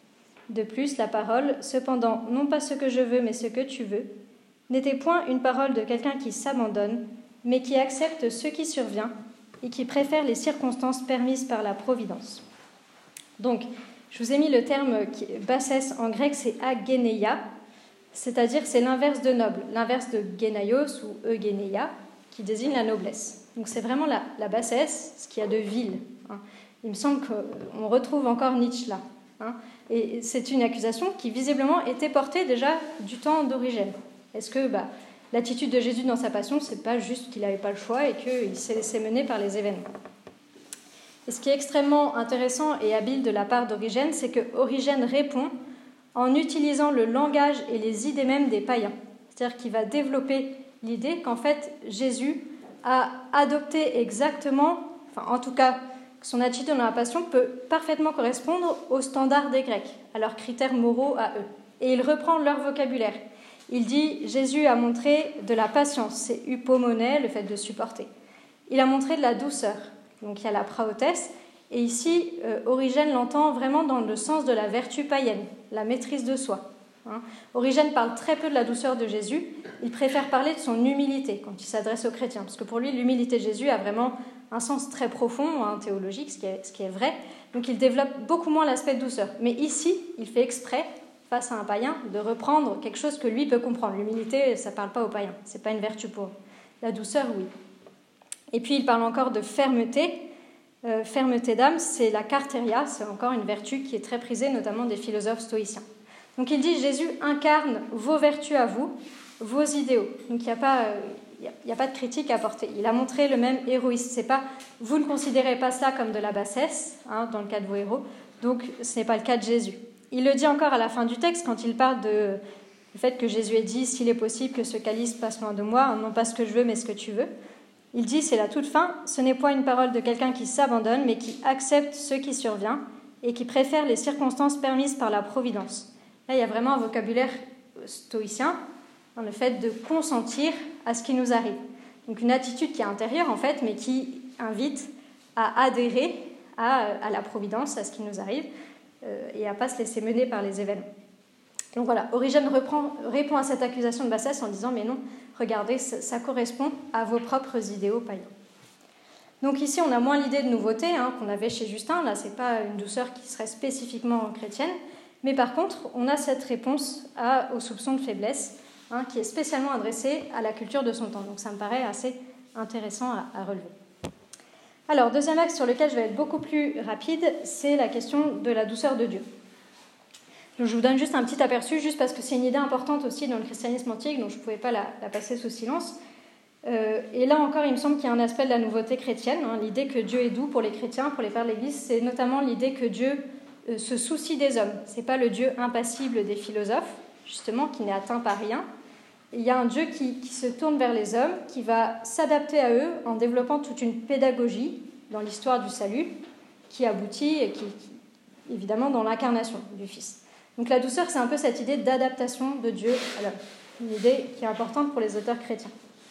De plus, la parole, cependant, non pas ce que je veux, mais ce que tu veux, n'était point une parole de quelqu'un qui s'abandonne, mais qui accepte ce qui survient et qui préfère les circonstances permises par la providence. Donc, je vous ai mis le terme bassesse en grec, c'est ageneia, c'est-à-dire c'est l'inverse de noble, l'inverse de genaios ou eugeneia, qui désigne la noblesse. Donc c'est vraiment la bassesse, ce qu'il y a de vil. Il me semble qu'on retrouve encore Nietzsche là. Et c'est une accusation qui visiblement était portée déjà du temps d'Origène. Est-ce que l'attitude de Jésus dans sa passion, c'est pas juste qu'il n'avait pas le choix et qu'il s'est laissé mener par les événements? Et ce qui est extrêmement intéressant et habile de la part d'Origène, c'est que Origène répond en utilisant le langage et les idées mêmes des païens. C'est-à-dire qu'il va développer l'idée qu'en fait Jésus a adopté exactement, en tout cas son attitude dans la passion peut parfaitement correspondre aux standards des Grecs, à leurs critères moraux à eux. Et il reprend leur vocabulaire. Il dit « Jésus a montré de la patience », c'est hypomoné, le fait de supporter. Il a montré de la douceur, donc il y a la praotès. Et ici, Origène l'entend vraiment dans le sens de la vertu païenne, la maîtrise de soi. Origène parle très peu de la douceur de Jésus, il préfère parler de son humilité quand il s'adresse aux chrétiens, parce que pour lui, l'humilité de Jésus a vraiment un sens très profond, théologique, ce qui est vrai, donc il développe beaucoup moins l'aspect de douceur. Mais ici, il fait exprès, face à un païen, de reprendre quelque chose que lui peut comprendre. L'humilité, ça ne parle pas aux païens, ce n'est pas une vertu pour eux. La douceur, oui. Et puis, il parle encore de fermeté. Fermeté d'âme, c'est la cartéria, c'est encore une vertu qui est très prisée, notamment des philosophes stoïciens. Donc il dit, Jésus incarne vos vertus à vous, vos idéaux. Donc il n'y a pas de critique à porter. Il a montré le même héroïsme. C'est pas, vous ne considérez pas ça comme de la bassesse, dans le cas de vos héros, donc ce n'est pas le cas de Jésus. Il le dit encore à la fin du texte, quand il parle du fait que Jésus ait dit, s'il est possible que ce calice passe loin de moi, non pas ce que je veux, mais ce que tu veux. Il dit, c'est la toute fin, ce n'est point une parole de quelqu'un qui s'abandonne, mais qui accepte ce qui survient et qui préfère les circonstances permises par la providence. Là, il y a vraiment un vocabulaire stoïcien, le fait de consentir à ce qui nous arrive. Donc une attitude qui est intérieure, en fait, mais qui invite à adhérer à la providence, à ce qui nous arrive, et à ne pas se laisser mener par les événements. Donc voilà, Origène répond à cette accusation de bassesse en disant « Mais non, regardez, ça correspond à vos propres idéaux païens. » Donc ici, on a moins l'idée de nouveauté qu'on avait chez Justin. Là, ce n'est pas une douceur qui serait spécifiquement chrétienne. Mais par contre, on a cette réponse au soupçon de faiblesse qui est spécialement adressée à la culture de son temps. Donc ça me paraît assez intéressant à relever. Alors, deuxième axe sur lequel je vais être beaucoup plus rapide, c'est la question de la douceur de Dieu. Donc, je vous donne juste un petit aperçu, juste parce que c'est une idée importante aussi dans le christianisme antique, donc je ne pouvais pas la passer sous silence. Et là encore, il me semble qu'il y a un aspect de la nouveauté chrétienne, hein, l'idée que Dieu est doux pour les chrétiens, pour les pères de l'Église, c'est notamment l'idée que Dieu se soucie des hommes. Ce n'est pas le Dieu impassible des philosophes, justement, qui n'est atteint par rien. Il y a un Dieu qui se tourne vers les hommes, qui va s'adapter à eux en développant toute une pédagogie dans l'histoire du salut, qui aboutit, et qui évidemment, dans l'incarnation du Fils. Donc la douceur, c'est un peu cette idée d'adaptation de Dieu à l'homme, une idée qui est importante pour les auteurs chrétiens.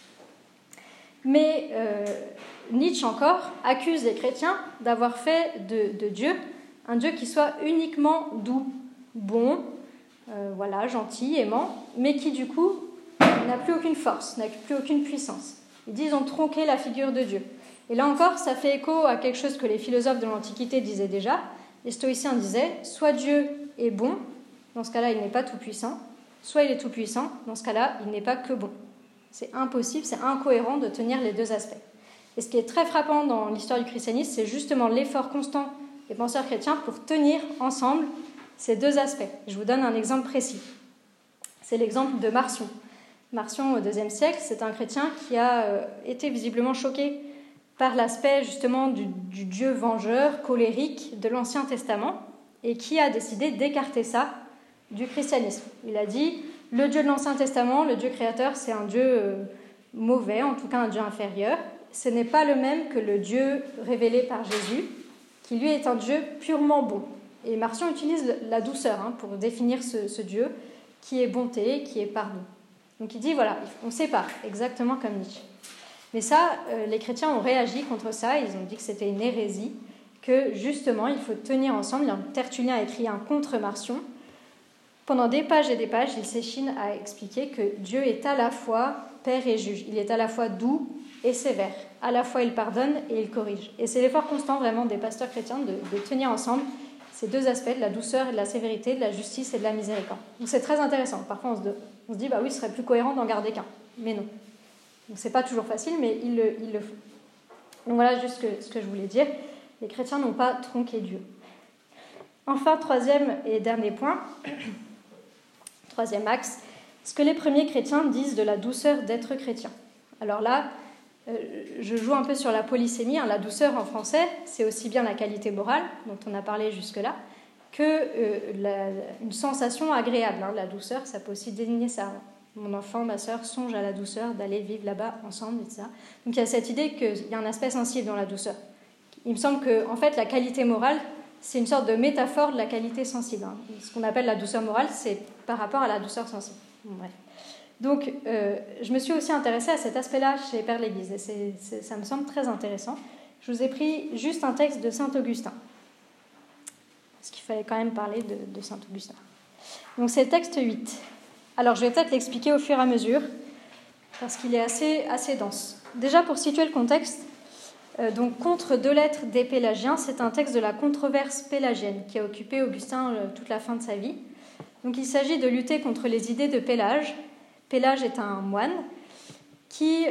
Mais Nietzsche encore accuse les chrétiens d'avoir fait de Dieu un Dieu qui soit uniquement doux, bon, gentil, aimant, mais qui du coup n'a plus aucune force, n'a plus aucune puissance. Ils disent ont tronqué la figure de Dieu. Et là encore, ça fait écho à quelque chose que les philosophes de l'Antiquité disaient déjà. Les stoïciens disaient soit Dieu est bon, dans ce cas-là il n'est pas tout puissant, soit il est tout puissant, dans ce cas-là il n'est pas que bon. C'est impossible, c'est incohérent de tenir les deux aspects. Et ce qui est très frappant dans l'histoire du christianisme, c'est justement l'effort constant des penseurs chrétiens pour tenir ensemble ces deux aspects. Je vous donne un exemple précis. C'est l'exemple de Marcion. Marcion, au IIe siècle, c'est un chrétien qui a été visiblement choqué par l'aspect justement du Dieu vengeur, colérique de l'Ancien Testament, et qui a décidé d'écarter ça du christianisme. Il a dit le Dieu de l'Ancien Testament, le Dieu créateur, c'est un Dieu mauvais, en tout cas un Dieu inférieur. Ce n'est pas le même que le Dieu révélé par Jésus, qui lui est un Dieu purement bon. Et Marcion utilise la douceur pour définir ce Dieu qui est bonté, qui est pardon. Donc il dit voilà, on sépare, exactement comme Nietzsche. Mais ça, les chrétiens ont réagi contre ça, ils ont dit que c'était une hérésie, que justement il faut tenir ensemble. Tertullien a écrit un contre Marcion. Pendant des pages et des pages, il s'échine à expliquer que Dieu est à la fois père et juge. Il est à la fois doux et sévère. À la fois il pardonne et il corrige. Et c'est l'effort constant vraiment des pasteurs chrétiens de tenir ensemble ces deux aspects, de la douceur et de la sévérité, de la justice et de la miséricorde. Donc c'est très intéressant. Parfois on se dit, bah oui, ce serait plus cohérent d'en garder qu'un. Mais non. Donc c'est pas toujours facile, mais il le font. Donc voilà juste ce que je voulais dire. Les chrétiens n'ont pas tronqué Dieu. Enfin, troisième et dernier point, troisième axe, ce que les premiers chrétiens disent de la douceur d'être chrétien. Alors là, je joue un peu sur la polysémie. La douceur en français, c'est aussi bien la qualité morale, dont on a parlé jusque-là, que une sensation agréable. La douceur, ça peut aussi désigner ça. Mon enfant, ma sœur, songe à la douceur d'aller vivre là-bas ensemble, etc. Donc il y a cette idée qu'il y a un aspect sensible dans la douceur. Il me semble que, en fait, la qualité morale, c'est une sorte de métaphore de la qualité sensible. Ce qu'on appelle la douceur morale, c'est par rapport à la douceur sensible. Bref. Donc, je me suis aussi intéressée à cet aspect-là chez les Pères de l'Église, et ça me semble très intéressant. Je vous ai pris juste un texte de saint Augustin, parce qu'il fallait quand même parler de saint Augustin. Donc, c'est le texte 8. Alors, je vais peut-être l'expliquer au fur et à mesure, parce qu'il est assez dense. Déjà, pour situer le contexte, donc contre deux lettres des Pélagiens, c'est un texte de la controverse pélagienne qui a occupé Augustin toute la fin de sa vie. Donc, il s'agit de lutter contre les idées de Pélage. Pélage est un moine qui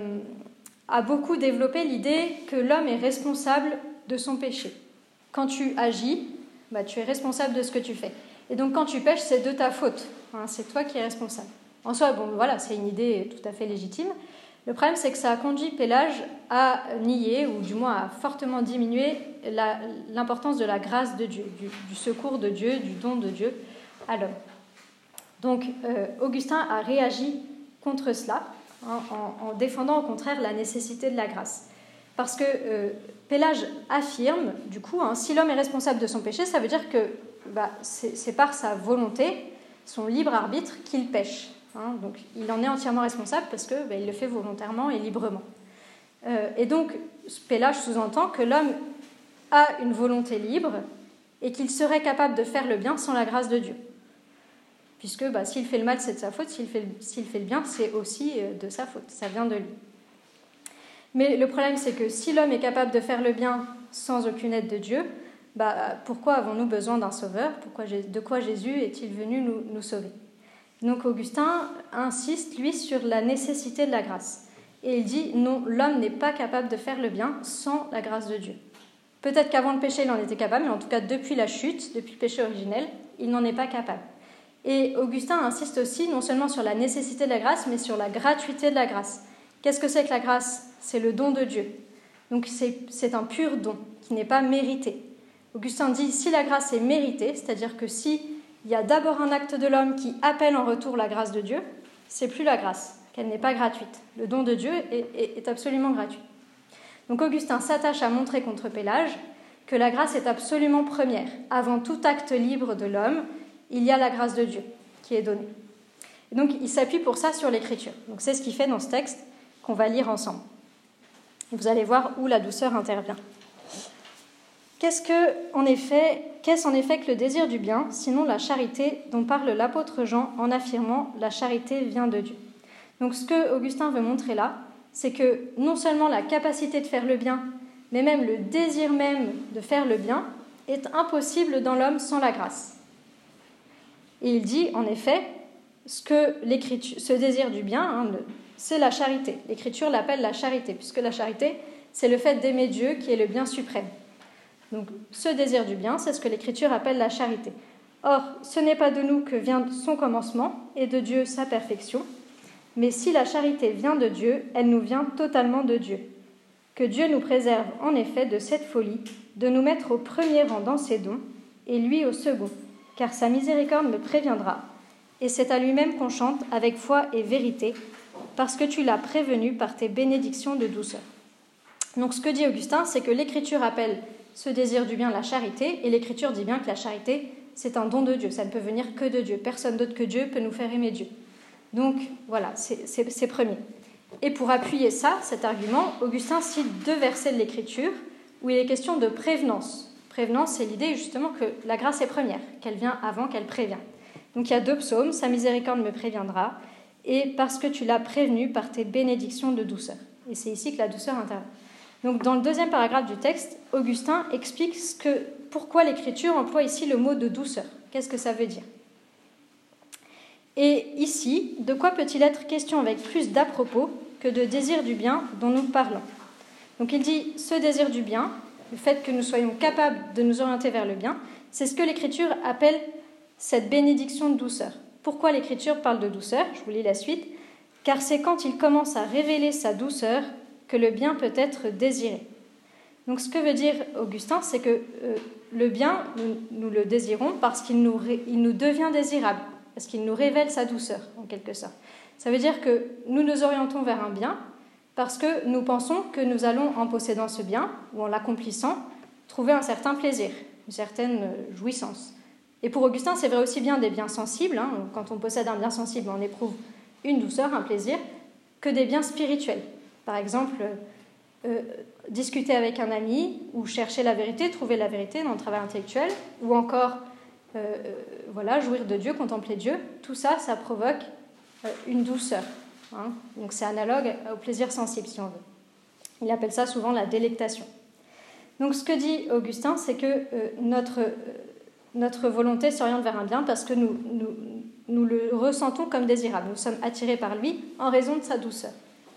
a beaucoup développé l'idée que l'homme est responsable de son péché. Quand tu agis, tu es responsable de ce que tu fais. Et donc quand tu pêches, c'est de ta faute. C'est toi qui es responsable. En soi, c'est une idée tout à fait légitime. Le problème, c'est que ça a conduit Pélage à nier, ou du moins à fortement diminuer l'importance de la grâce de Dieu, du secours de Dieu, du don de Dieu à l'homme. Donc, Augustin a réagi contre cela, en défendant au contraire la nécessité de la grâce. Parce que Pélage affirme, du coup, si l'homme est responsable de son péché, ça veut dire que c'est par sa volonté, son libre arbitre, qu'il pêche. Donc, il en est entièrement responsable parce qu'il le fait volontairement et librement. Et donc, Pélage sous-entend que l'homme a une volonté libre et qu'il serait capable de faire le bien sans la grâce de Dieu. Puisque s'il fait le mal, c'est de sa faute, s'il fait le bien, c'est aussi de sa faute, ça vient de lui. Mais le problème, c'est que si l'homme est capable de faire le bien sans aucune aide de Dieu, pourquoi avons-nous besoin d'un sauveur ? De quoi Jésus est-il venu nous sauver ? Donc Augustin insiste, lui, sur la nécessité de la grâce. Et il dit, non, l'homme n'est pas capable de faire le bien sans la grâce de Dieu. Peut-être qu'avant le péché, il en était capable, mais en tout cas, depuis la chute, depuis le péché originel, il n'en est pas capable. Et Augustin insiste aussi non seulement sur la nécessité de la grâce, mais sur la gratuité de la grâce. Qu'est-ce que c'est que la grâce? C'est le don de Dieu. Donc c'est un pur don qui n'est pas mérité. Augustin dit, si la grâce est méritée, c'est-à-dire que s'il y a d'abord un acte de l'homme qui appelle en retour la grâce de Dieu, c'est plus la grâce, qu'elle n'est pas gratuite. Le don de Dieu est absolument gratuit. Donc Augustin s'attache à montrer contre Pélage que la grâce est absolument première. Avant tout acte libre de l'homme, il y a la grâce de Dieu qui est donnée. Et donc il s'appuie pour ça sur l'Écriture. Donc c'est ce qu'il fait dans ce texte qu'on va lire ensemble. Et vous allez voir où la douceur intervient. Qu'est-ce en effet que le désir du bien, sinon la charité dont parle l'apôtre Jean en affirmant « la charité vient de Dieu ». Donc ce que Augustin veut montrer là, c'est que non seulement la capacité de faire le bien, mais même le désir même de faire le bien est impossible dans l'homme sans la grâce. Et il dit en effet ce désir du bien, c'est la charité. L'Écriture l'appelle la charité, puisque la charité, c'est le fait d'aimer Dieu qui est le bien suprême. Donc ce désir du bien, c'est ce que l'Écriture appelle la charité. Or, ce n'est pas de nous que vient son commencement et de Dieu sa perfection, mais si la charité vient de Dieu, elle nous vient totalement de Dieu. Que Dieu nous préserve en effet de cette folie, de nous mettre au premier rang dans ses dons, et lui au second, car sa miséricorde me préviendra, et c'est à lui-même qu'on chante avec foi et vérité, parce que tu l'as prévenu par tes bénédictions de douceur. Donc ce que dit Augustin, c'est que l'Écriture appelle ce désir du bien la charité, et l'Écriture dit bien que la charité, c'est un don de Dieu, ça ne peut venir que de Dieu. Personne d'autre que Dieu peut nous faire aimer Dieu. Donc voilà, c'est premier. Et pour appuyer ça, cet argument, Augustin cite 2 versets de l'Écriture où il est question de prévenance. Prévenance, c'est l'idée justement que la grâce est première, qu'elle vient avant qu'elle prévient. Donc il y a 2 psaumes, « Sa miséricorde me préviendra » et « Parce que tu l'as prévenu par tes bénédictions de douceur ». Et c'est ici que la douceur intervient. Donc dans le 2e paragraphe du texte, Augustin explique pourquoi l'Écriture emploie ici le mot de douceur. Qu'est-ce que ça veut dire? Et ici, de quoi peut-il être question avec plus d'à-propos que de désir du bien dont nous parlons? Donc il dit, ce désir du bien, le fait que nous soyons capables de nous orienter vers le bien, c'est ce que l'Écriture appelle cette bénédiction de douceur. Pourquoi l'Écriture parle de douceur? Je vous lis la suite. Car c'est quand il commence à révéler sa douceur que le bien peut être désiré. Donc ce que veut dire Augustin, c'est que le bien, nous le désirons parce qu'il nous devient désirable, parce qu'il nous révèle sa douceur, en quelque sorte. Ça veut dire que nous nous orientons vers un bien parce que nous pensons que nous allons, en possédant ce bien, ou en l'accomplissant, trouver un certain plaisir, une certaine jouissance. Et pour Augustin, c'est vrai aussi bien des biens sensibles, quand on possède un bien sensible, on éprouve une douceur, un plaisir, que des biens spirituels. Par exemple, discuter avec un ami, ou chercher la vérité, trouver la vérité dans le travail intellectuel, ou encore jouir de Dieu, contempler Dieu, tout ça, ça provoque une douceur. Donc c'est analogue au plaisir sensible, si on veut. Il appelle ça souvent la délectation. Donc ce que dit Augustin, c'est que notre volonté s'oriente vers un bien parce que nous le ressentons comme désirable. Nous sommes attirés par lui en raison de sa douceur.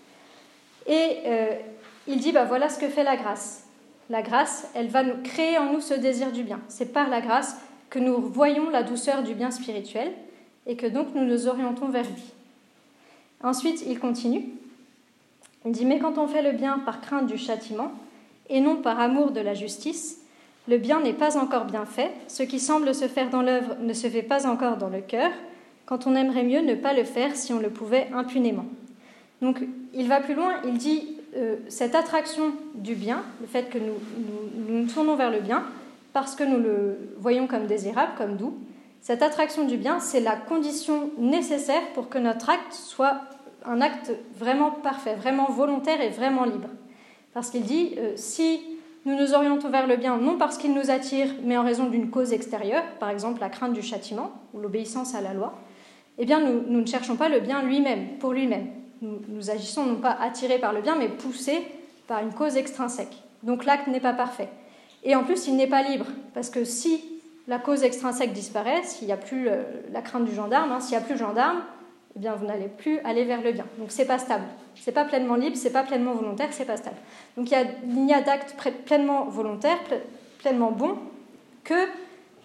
Et il dit, voilà ce que fait la grâce. La grâce, elle va nous créer en nous ce désir du bien. C'est par la grâce que nous voyons la douceur du bien spirituel et que donc nous nous orientons vers lui. Ensuite, il continue. Il dit, mais quand on fait le bien par crainte du châtiment et non par amour de la justice, le bien n'est pas encore bien fait. Ce qui semble se faire dans l'œuvre ne se fait pas encore dans le cœur, quand on aimerait mieux ne pas le faire si on le pouvait impunément. Donc, il va plus loin, il dit cette attraction du bien, le fait que nous tournons vers le bien, parce que nous le voyons comme désirable, comme doux, cette attraction du bien, c'est la condition nécessaire pour que notre acte soit un acte vraiment parfait, vraiment volontaire et vraiment libre. Parce qu'il dit, si nous nous orientons vers le bien, non parce qu'il nous attire, mais en raison d'une cause extérieure, par exemple la crainte du châtiment ou l'obéissance à la loi, eh bien nous ne cherchons pas le bien lui-même, pour lui-même. Nous agissons non pas attirés par le bien, mais poussés par une cause extrinsèque. Donc l'acte n'est pas parfait. Et en plus, il n'est pas libre, parce que si la cause extrinsèque disparaît, s'il n'y a plus la crainte du gendarme, s'il n'y a plus le gendarme, eh bien vous n'allez plus aller vers le bien. Donc c'est pas stable. C'est pas pleinement libre, c'est pas pleinement volontaire, c'est pas stable. Donc il n'y a d'acte pleinement volontaire, pleinement bon, que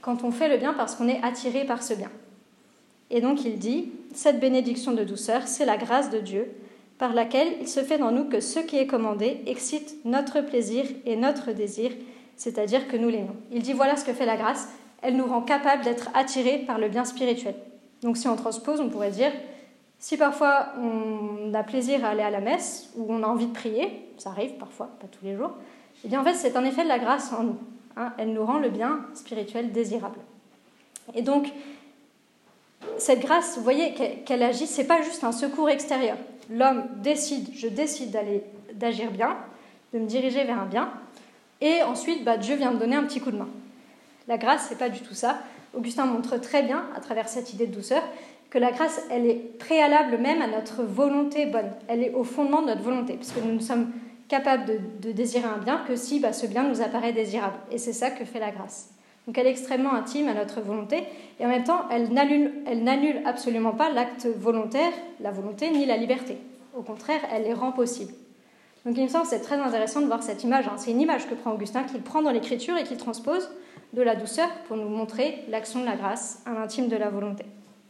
quand on fait le bien parce qu'on est attiré par ce bien. Et donc il dit, cette bénédiction de douceur, c'est la grâce de Dieu, par laquelle il se fait dans nous que ce qui est commandé excite notre plaisir et notre désir, c'est-à-dire que nous l'aimons. Il dit, voilà ce que fait la grâce, elle nous rend capables d'être attirés par le bien spirituel. Donc si on transpose, on pourrait dire, si parfois on a plaisir à aller à la messe, ou on a envie de prier, ça arrive parfois, pas tous les jours, eh bien en fait c'est un effet de la grâce en nous. Elle nous rend le bien spirituel désirable. Et donc, cette grâce, vous voyez qu'elle agit, c'est pas juste un secours extérieur. L'homme décide, je décide d'agir bien, de me diriger vers un bien, et ensuite Dieu vient me donner un petit coup de main. La grâce, c'est pas du tout ça. Augustin montre très bien, à travers cette idée de douceur, que la grâce, elle est préalable même à notre volonté bonne. Elle est au fondement de notre volonté, puisque nous ne sommes capables de désirer un bien que si ce bien nous apparaît désirable. Et c'est ça que fait la grâce. Donc elle est extrêmement intime à notre volonté, et en même temps, elle n'annule absolument pas l'acte volontaire, la volonté, ni la liberté. Au contraire, elle les rend possibles. Donc il me semble que c'est très intéressant de voir cette image. C'est une image que prend Augustin, qu'il prend dans l'Écriture et qu'il transpose de la douceur pour nous montrer l'action de la grâce à l'intime de la volonté.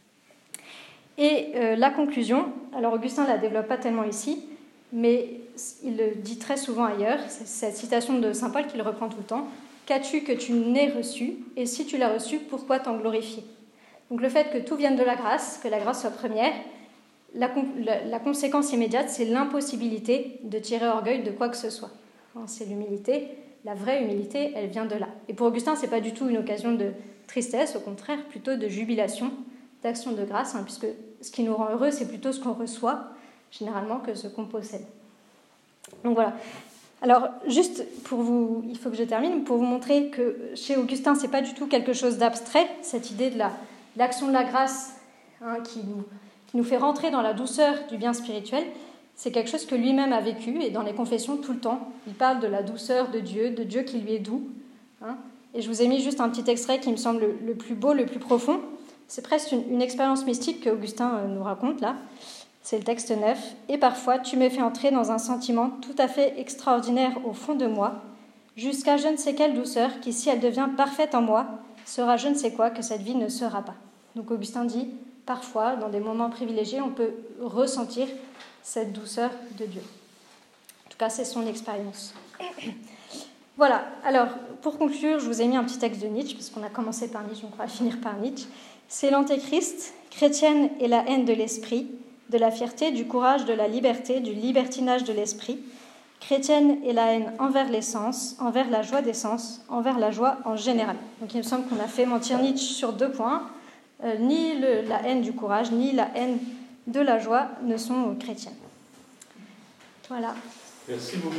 Et la conclusion, alors Augustin ne la développe pas tellement ici, mais il le dit très souvent ailleurs, c'est cette citation de saint Paul qu'il reprend tout le temps, « Qu'as-tu que tu n'aies reçu, et si tu l'as reçu, pourquoi t'en glorifier ?» Donc le fait que tout vienne de la grâce, que la grâce soit première, la conséquence immédiate, c'est l'impossibilité de tirer orgueil de quoi que ce soit. C'est l'humilité, la vraie humilité, elle vient de là. Et pour Augustin, ce n'est pas du tout une occasion de tristesse, au contraire, plutôt de jubilation, d'action de grâce, puisque ce qui nous rend heureux, c'est plutôt ce qu'on reçoit, généralement, que ce qu'on possède. Donc voilà. Alors, juste pour vous, il faut que je termine, pour vous montrer que chez Augustin, ce n'est pas du tout quelque chose d'abstrait, cette idée de l'action de la grâce qui nous fait rentrer dans la douceur du bien spirituel, c'est quelque chose que lui-même a vécu, et dans les confessions, tout le temps, il parle de la douceur de Dieu qui lui est doux. Et je vous ai mis juste un petit extrait qui me semble le plus beau, le plus profond. C'est presque une expérience mystique qu'Augustin nous raconte là. C'est le texte 9. « Et parfois, tu me fais entrer dans un sentiment tout à fait extraordinaire au fond de moi, jusqu'à je ne sais quelle douceur qui, si elle devient parfaite en moi, sera je ne sais quoi que cette vie ne sera pas. » Donc Augustin dit, parfois, dans des moments privilégiés, on peut ressentir cette douceur de Dieu. En tout cas, c'est son expérience. Voilà. Alors, pour conclure, je vous ai mis un petit texte de Nietzsche, parce qu'on a commencé par Nietzsche, on va finir par Nietzsche. C'est l'Antéchrist, chrétienne et la haine de l'esprit, de la fierté, du courage, de la liberté, du libertinage de l'esprit, chrétienne et la haine envers les sens, envers la joie des sens, envers la joie en général. Donc il me semble qu'on a fait mentir Nietzsche sur 2 points. Ni la haine du courage, ni la haine de la joie ne sont chrétiennes. Voilà. Merci beaucoup.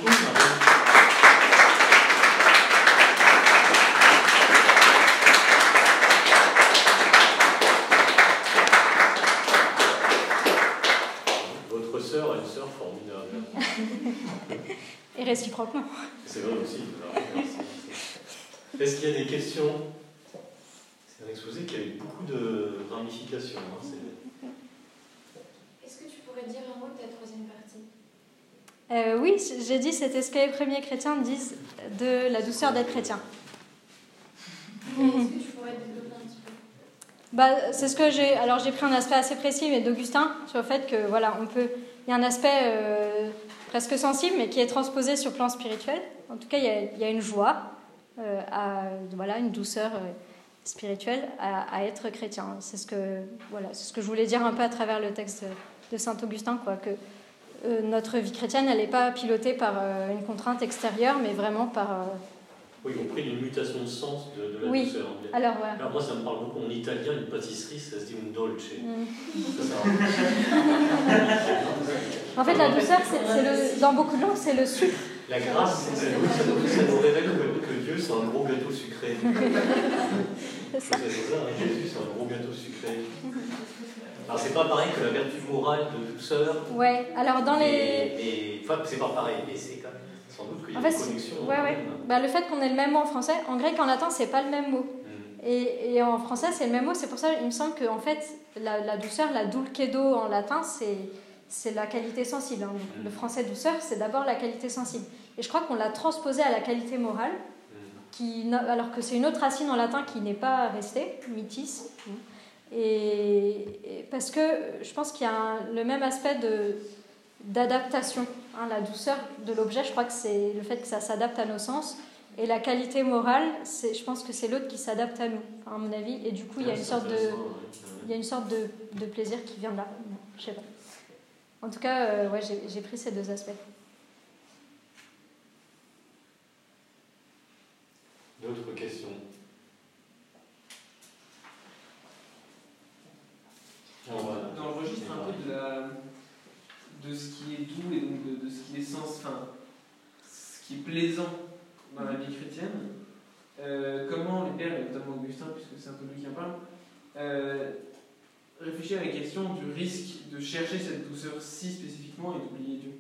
Votre sœur a une sœur formidable. Et réciproquement. C'est vrai aussi. Merci. Est-ce qu'il y a des questions ? C'est un exposé qui a eu beaucoup de ramifications. Est-ce que tu pourrais dire un mot de ta 3e partie ? Oui, j'ai dit c'était ce que les premiers chrétiens disent de la douceur d'être chrétien. Est-ce que tu pourrais développer un petit peu ? C'est ce que j'ai. Alors j'ai pris un aspect assez précis, mais d'Augustin, sur le fait que voilà, il y a un aspect presque sensible, mais qui est transposé sur le plan spirituel. En tout cas, il y a une joie, une douceur spirituelle à être chrétien. C'est ce que je voulais dire un peu à travers le texte de saint Augustin, que notre vie chrétienne, elle n'est pas pilotée par une contrainte extérieure, mais vraiment par... Oui, y compris une mutation de sens de la douceur. Alors, voilà. Alors moi, ça me parle beaucoup. En italien, une pâtisserie, ça se dit un dolce. En fait, la douceur, dans beaucoup de langues, c'est le sucre. La grâce, ça nous révèle que Dieu, c'est un gros gâteau sucré. C'est ça, Jésus, c'est un gros gâteau sucré. Alors, c'est pas pareil que la vertu morale de douceur. Ouais, alors dans les... Enfin, c'est pas pareil, mais c'est quand même... Sans doute qu'il y a une connexion. Le fait qu'on ait le même mot en français, en grec et en latin, c'est pas le même mot. Et en français, c'est le même mot. C'est pour ça, il me semble que en fait, la douceur, la dulcedo en latin, c'est la qualité sensible. Le français douceur, c'est d'abord la qualité sensible. Et je crois qu'on l'a transposé à la qualité morale alors que c'est une autre racine en latin qui n'est pas restée, mitis, et parce que je pense qu'il y a le même aspect d'adaptation. La douceur de l'objet, je crois que c'est le fait que ça s'adapte à nos sens, et la qualité morale, je pense que c'est l'autre qui s'adapte à nous, à mon avis, et du coup il y a une sorte de plaisir qui vient de là. Je sais pas. En tout cas, ouais, j'ai pris ces deux aspects. D'autres questions? Dans le registre un peu de ce qui est doux et donc de ce qui est ce qui est plaisant dans la vie chrétienne, comment les pères, et notamment Augustin, puisque c'est un peu lui qui en parle, réfléchir à la question du risque de chercher cette douceur si spécifiquement et d'oublier Dieu.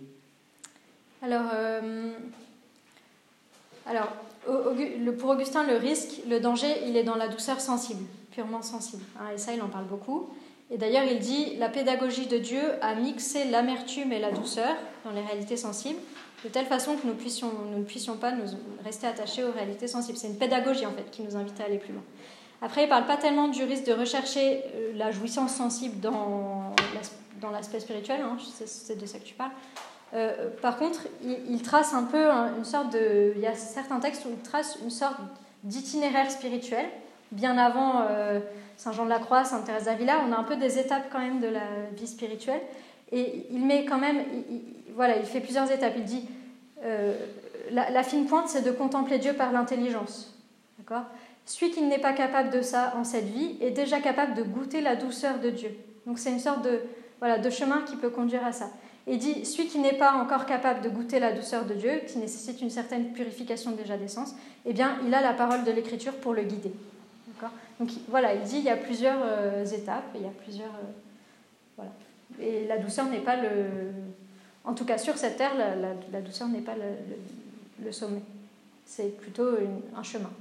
Alors, pour Augustin, le risque, le danger, il est dans la douceur sensible, purement sensible. Et ça, il en parle beaucoup. Et d'ailleurs, il dit « La pédagogie de Dieu a mixé l'amertume et la douceur dans les réalités sensibles, de telle façon que nous ne puissions pas nous rester attachés aux réalités sensibles. » C'est une pédagogie, en fait, qui nous invite à aller plus loin. Après, il ne parle pas tellement du risque de rechercher la jouissance sensible dans l'aspect spirituel, c'est de ça que tu parles. Par contre, il trace un peu une sorte de... Il y a certains textes où il trace une sorte d'itinéraire spirituel. Bien avant Saint Jean de la Croix, Sainte Thérèse d'Avila, on a un peu des étapes quand même de la vie spirituelle. Et il met quand même... il fait plusieurs étapes. Il dit la fine pointe, c'est de contempler Dieu par l'intelligence. D'accord ? Celui qui n'est pas capable de ça en cette vie est déjà capable de goûter la douceur de Dieu. Donc c'est une sorte de chemin qui peut conduire à ça. Et dit, celui qui n'est pas encore capable de goûter la douceur de Dieu, qui nécessite une certaine purification déjà des sens, eh bien, il a la parole de l'Écriture pour le guider. D'accord ? Donc voilà, il dit, il y a plusieurs étapes, il y a plusieurs... voilà. Et la douceur n'est pas le... En tout cas, sur cette terre, la douceur n'est pas le sommet. C'est plutôt un chemin.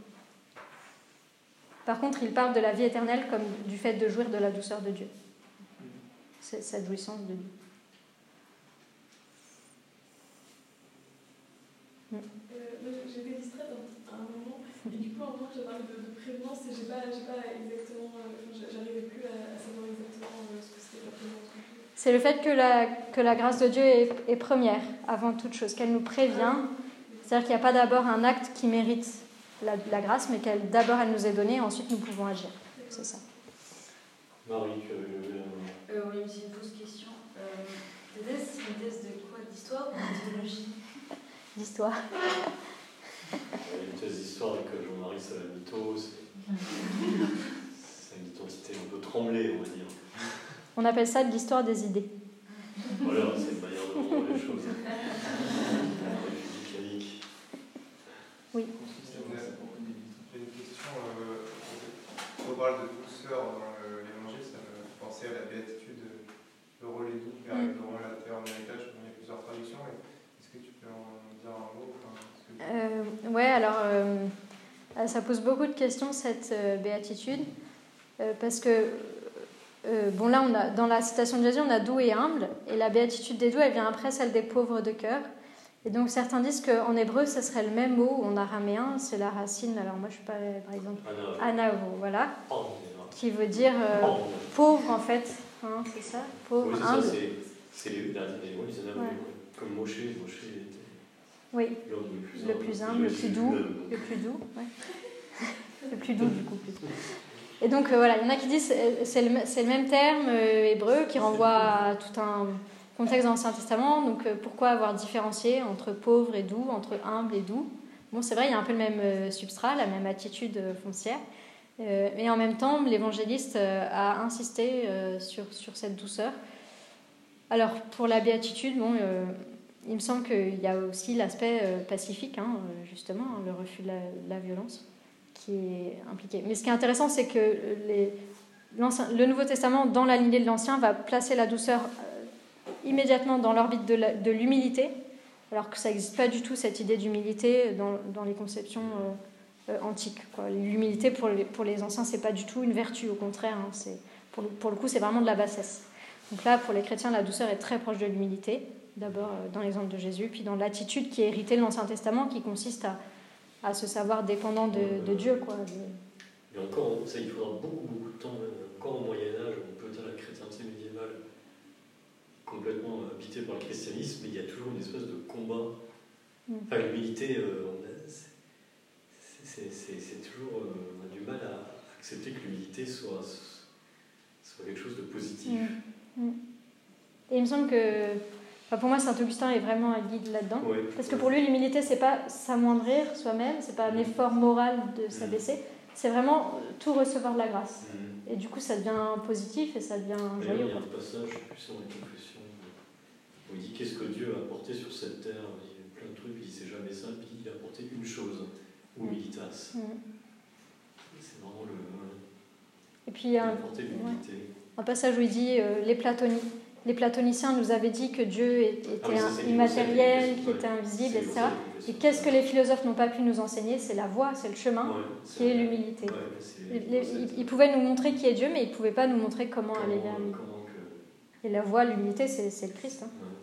Par contre, il parle de la vie éternelle comme du fait de jouir de la douceur de Dieu. C'est cette jouissance de Dieu. J'ai été distraite à un moment, et du coup, à un moment, j'ai parlé de prévenance et j'ai pas exactement. J'arrivais plus à savoir exactement ce que c'était la prévenance. C'est le fait que la grâce de Dieu est première, avant toute chose, qu'elle nous prévient. C'est-à-dire qu'il n'y a pas d'abord un acte qui mérite la grâce, mais d'abord elle nous est donnée, et ensuite nous pouvons agir. C'est ça. Marie, tu avais levé la main. Oui, j'ai une pause question. Ta thèse, c'est une thèse de quoi? D'histoire ou de théologie? D'histoire. Une thèse d'histoire avec Jean-Marie Salamito, c'est une identité un peu tremblée, on va dire. On appelle ça de l'histoire des idées. Voilà, c'est une manière de voir les choses. Républicainique. Oui. J'ai une question. On parle de douceur dans l'évangile, ça me fait penser à la béatitude heureux les doux, car ils auront la terre en héritage. Il y a plusieurs traductions. Est-ce que tu peux en dire un mot? Ouais, alors ça pose beaucoup de questions cette béatitude, parce que bon, là dans la citation de Jésus on a doux et humble, et la béatitude des doux elle vient après celle des pauvres de cœur, et donc certains disent qu'en hébreu ça serait le même mot, en araméen c'est la racine, alors moi je suis pas, par exemple anavo, voilà, qui veut dire pauvre en fait, c'est ça, pauvre, oui, humble. Ça, c'est les comme Moshe était oui, le plus humble, le plus doux, ouais. Le plus doux du coup. Et donc voilà, il y en a qui disent c'est le même terme hébreu qui renvoie à tout un contexte dans l'Ancien Testament. Donc pourquoi avoir différencié entre pauvre et doux, entre humble et doux? Bon, c'est vrai, il y a un peu le même substrat, la même attitude foncière. Mais en même temps, l'évangéliste a insisté sur cette douceur. Alors pour la béatitude, bon... il me semble qu'il y a aussi l'aspect pacifique, justement, le refus de la violence qui est impliqué. Mais ce qui est intéressant, c'est que le Nouveau Testament, dans la lignée de l'Ancien, va placer la douceur immédiatement dans l'orbite de l'humilité, alors que ça n'existe pas du tout, cette idée d'humilité, dans les conceptions antiques. L'humilité, pour les anciens, ce n'est pas du tout une vertu, au contraire. Pour le coup, c'est vraiment de la bassesse. Donc là, pour les chrétiens, la douceur est très proche de l'humilité. D'abord dans l'exemple de Jésus, puis dans l'attitude qui est héritée de l'Ancien Testament, qui consiste à se savoir dépendant de Dieu, quoi. Et encore, ça, il faudra beaucoup de temps, même. Encore au Moyen-Âge, on peut dire la chrétienté médiévale complètement habitée par le christianisme, mais il y a toujours une espèce de combat. Enfin, l'humilité, c'est toujours. On a du mal à accepter que l'humilité soit quelque chose de positif. Et il me semble que. Enfin, pour moi, Saint-Augustin est vraiment un guide là-dedans. Oui, parce que pour lui, l'humilité, c'est pas s'amoindrir soi-même, c'est pas un effort moral de s'abaisser, c'est vraiment tout recevoir de la grâce. Et du coup, ça devient positif et ça devient joyeux. Il y a un passage, je ne sais plus si dans les Confessions, où il dit qu'est-ce que Dieu a apporté sur cette terre. Il y a plein de trucs, il dit c'est jamais ça, puis il a apporté une chose, humilitas. C'est vraiment le. Et puis il y a un passage où il dit les platoniciens nous avaient dit que Dieu était immatériel, qu'il était invisible, etc. Et qu'est-ce que les philosophes n'ont pas pu nous enseigner? C'est la voie, c'est le chemin, qui est l'humilité. Ils pouvaient nous montrer qui est Dieu, mais ils ne pouvaient pas nous montrer comment aller vers lui. Et la voie, l'humilité, c'est le Christ.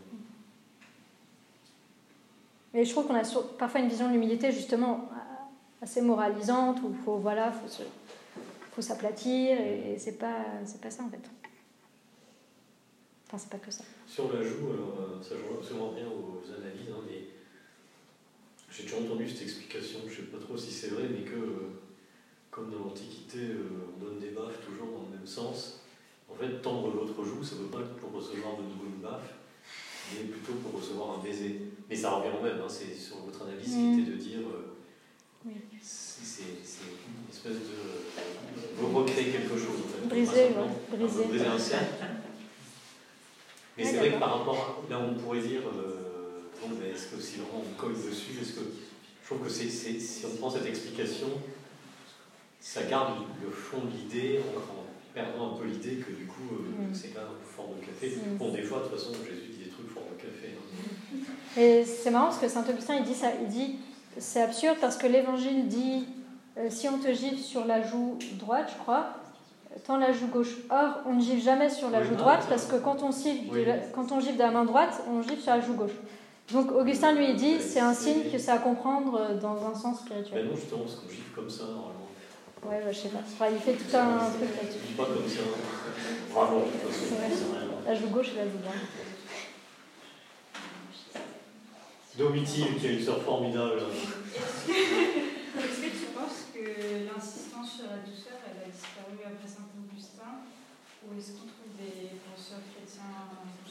Mais je trouve qu'on a parfois une vision de l'humilité justement assez moralisante, où faut s'aplatir, et c'est pas ça en fait. Enfin, c'est pas que ça. Sur l'ajout, alors ça joue absolument rien aux analyses, mais j'ai déjà entendu cette explication, je ne sais pas trop si c'est vrai, mais que comme dans l'Antiquité, on donne des baffes toujours dans le même sens. En fait, tendre l'autre joue, ça ne veut pas être pour recevoir de nouveau une baffe, mais plutôt pour recevoir un baiser. Mais ça revient au même, c'est sur votre analyse qui était de dire c'est une espèce de. Vous recréez quelque chose, en fait. Briser un cercle. Mais c'est vrai que par rapport à là, on pourrait dire est-ce que si vraiment on colle dessus, je trouve que si on prend cette explication, ça garde le fond de l'idée en perdant un peu l'idée que du coup c'est quand même un peu fort de café. Bon, des fois de toute façon Jésus dit des trucs forts de café. Et c'est marrant parce que saint Augustin il dit c'est absurde parce que l'évangile dit si on te gifle sur la joue droite, je crois, tends la joue gauche. Or, on ne gifle jamais sur la joue droite parce que quand on gifle de la main droite, on gifle sur la joue gauche. Donc Augustin lui dit c'est un signe que c'est à comprendre dans un sens spirituel. Mais non, justement, parce qu'on gifle comme ça normalement. Ouais, je sais pas. Enfin, il fait tout un truc là-dessus. Je dis pas comme ça. Vraiment, de toute façon. La joue gauche et la joue droite. Domitille, qui a une sœur formidable. Est-ce que tu penses que l'insistance sur la douceur, elle a disparu après Saint-Augustin, ou est-ce qu'on trouve des penseurs chrétiens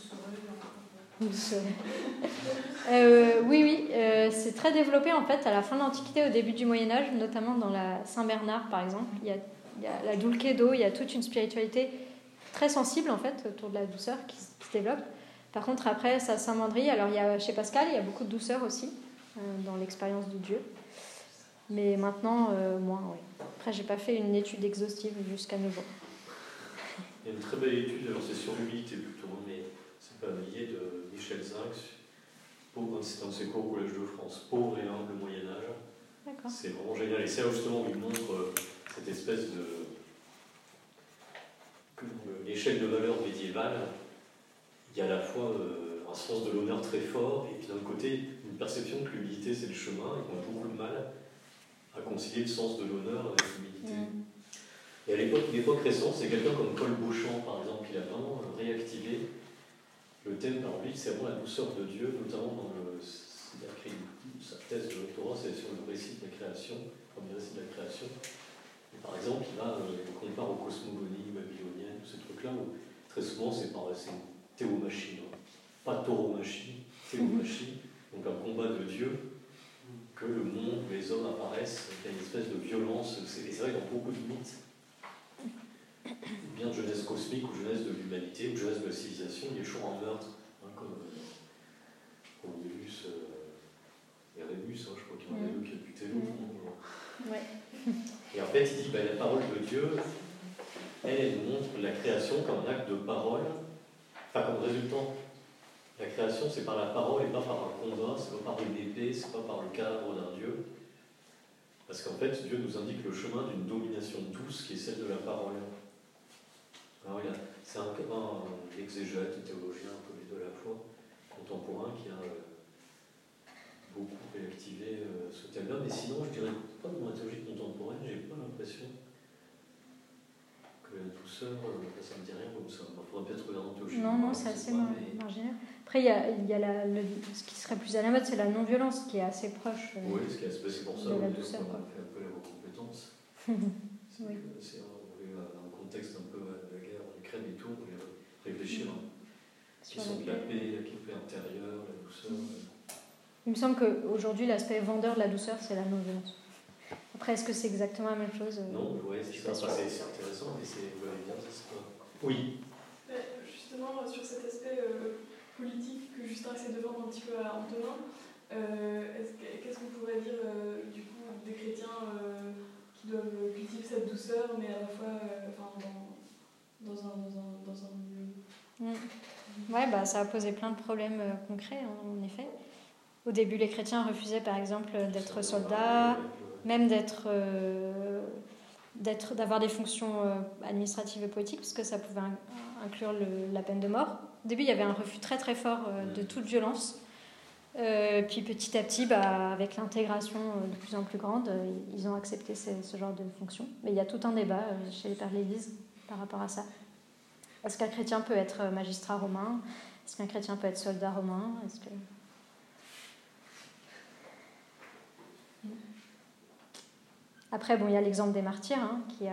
doucereux? Oui, c'est très développé en fait à la fin de l'Antiquité, au début du Moyen-Âge, notamment dans la Saint-Bernard par exemple. Il y a la Dulcedo, il y a toute une spiritualité très sensible en fait autour de la douceur qui se développe. Par contre, après, ça s'amoindrit. Alors, chez Pascal, il y a beaucoup de douceur aussi dans l'expérience de Dieu. Mais maintenant, moins, oui. Après, j'ai pas fait une étude exhaustive jusqu'à nouveau. Il y a une très belle étude, alors c'est sur l'humilité plutôt, mais c'est pas lié, de Michel Zinc, c'est un de ses cours au Collège de France, Pauvre et humble Moyen-Âge. D'accord. C'est vraiment génial. Et c'est justement, il montre cette espèce de. L'échelle de valeur médiévale. Il y a à la fois un sens de l'honneur très fort, et puis d'un côté, une perception que l'humilité c'est le chemin, et qu'on a beaucoup de mal à concilier le sens de l'honneur avec l'humilité. Et à l'époque récente, c'est quelqu'un comme Paul Beauchamp, par exemple, qui a vraiment réactivé le thème. Alors lui, c'est vraiment la douceur de Dieu, notamment il a écrit sa thèse de doctorat, c'est sur le récit de la création, le premier récit de la création. Et par exemple, il compare aux cosmogonies babyloniennes, tous ces trucs-là, où très souvent c'est une théomachie, pas tauromachie, théomachie, donc un combat de Dieu, que le monde, les hommes apparaissent, il y a une espèce de violence, et c'est vrai que dans beaucoup de mythes, bien de jeunesse cosmique ou jeunesse de l'humanité ou jeunesse de la civilisation, il y a toujours un meurtre, comme Romulus et Rémus, je crois qu'il y en a deux qui a buté l'autre. Et en fait, il dit la parole de Dieu, elle montre la création comme un acte de parole. Enfin, comme résultant, la création, c'est par la parole et pas par un combat, c'est pas par une épée, c'est pas par le cadre d'un Dieu. Parce qu'en fait, Dieu nous indique le chemin d'une domination douce qui est celle de la parole. Alors, c'est un exégète, théologien, un peu de la foi contemporain qui a beaucoup réagi activer ce thème-là. Mais sinon, je dirais pas que dans la théologie contemporaine, j'ai pas l'impression que la douceur, ça me dit rien comme ça. Il faudrait peut-être regarder en théologie. Non, c'est assez marginal. Après, il y a ce qui serait plus à la mode, c'est la non-violence, qui est assez proche oui, c'est pour ça de la douceur. On a fait un peu les compétences. Oui. C'est un contexte un peu de la guerre en Ukraine et tout, on voulait réfléchir sur de la paix, la paix intérieure, la douceur. Il me semble qu'aujourd'hui, l'aspect vendeur de la douceur, c'est la non-violence. Après, est-ce que c'est exactement la même chose? Non, ouais, c'est ça. C'est intéressant, mais c'est bien, c'est pas. Oui. Justement, sur cet aspect politique que Justin essaie de vendre un petit peu à Antonin, qu'est-ce qu'on pourrait dire du coup des chrétiens qui doivent cultiver cette douceur, mais à la fois dans un milieu. Ouais, bah, ça a posé plein de problèmes concrets, en effet. Au début, les chrétiens refusaient par exemple d'être soldats, même d'avoir des fonctions administratives et politiques, parce que ça pouvait inclure la peine de mort. Au début, il y avait un refus très très fort de toute violence. Puis petit à petit, avec l'intégration de plus en plus grande, ils ont accepté ce genre de fonctions. Mais il y a tout un débat chez les pères de l'Église par rapport à ça. Est-ce qu'un chrétien peut être magistrat romain? Est-ce qu'un chrétien peut être soldat romain? Après, il y a l'exemple des martyrs,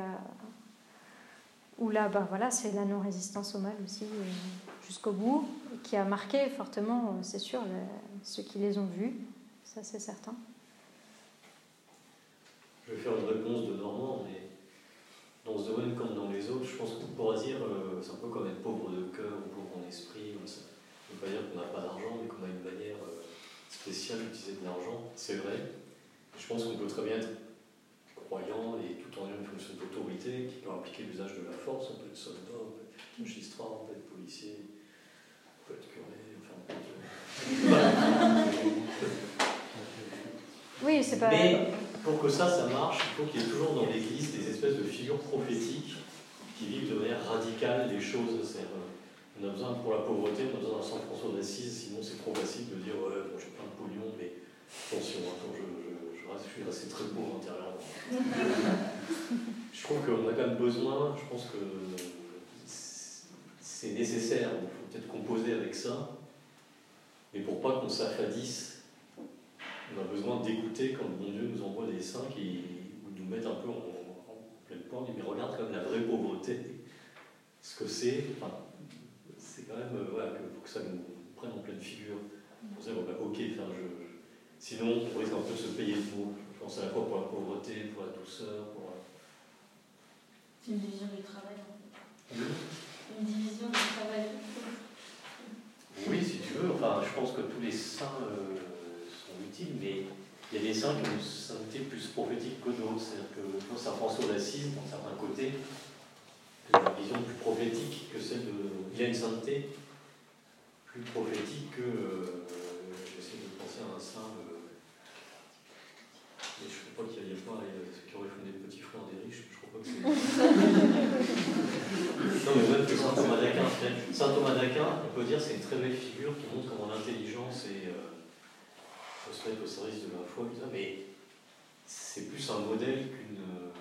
où là, c'est la non-résistance au mal aussi, jusqu'au bout, qui a marqué fortement, c'est sûr, ceux qui les ont vus, ça c'est certain. Je vais faire une réponse de Normand, mais dans ce domaine comme dans les autres, je pense qu'on pourra dire c'est un peu comme être pauvre de cœur ou pauvre en esprit. Ça ne veut pas dire qu'on n'a pas d'argent, mais qu'on a une manière spéciale d'utiliser de l'argent. C'est vrai. Je pense qu'on peut très bien être croyant et tout en ayant une fonction d'autorité qui peut impliquer l'usage de la force. On peut être soldat, on peut être magistrat, on peut être policier, on peut être curé, Oui, c'est pas... Mais pour que ça marche, il faut qu'il y ait toujours dans l'Église des espèces de figures prophétiques qui vivent de manière radicale les choses. On a besoin, pour la pauvreté, on a besoin d'un Saint François d'Assise, sinon c'est trop facile de dire ouais, bon, j'ai plein de pognon, mais attention, je suis resté très pauvre intérieurement. Je trouve qu'on a quand même besoin, je pense que c'est nécessaire, il faut peut-être composer avec ça, mais pour pas qu'on s'affadisse, on a besoin d'écouter quand le bon Dieu nous envoie des saints qui nous mettent un peu en pleine pointe, mais regarde quand même la vraie pauvreté, ce que c'est, c'est quand même, faut que ça nous prenne en pleine figure. Pour ça, ok, sinon on risque un peu de se payer de mots. Je pense à la fois pour la pauvreté, pour la douceur, C'est une division du travail, en fait. Oui. Une division du travail. Oui, si tu veux. Je pense que tous les saints sont utiles, mais il y a des saints qui ont une sainteté plus prophétique que d'autres. C'est-à-dire que Saint François d'Assise, dans certains côtés, a une vision plus prophétique que celle de... Il y a une sainteté plus prophétique que... j'essaie de penser à un saint... mais je ne crois pas qu'il y ait pas ceux qui auraient fondé le petit frère des riches, je crois pas que c'est... Non, mais même que Saint Thomas d'Aquin, Saint Thomas d'Aquin, on peut dire c'est une très belle figure qui montre comment l'intelligence peut se mettre au service de la foi, mais c'est plus un modèle qu'une...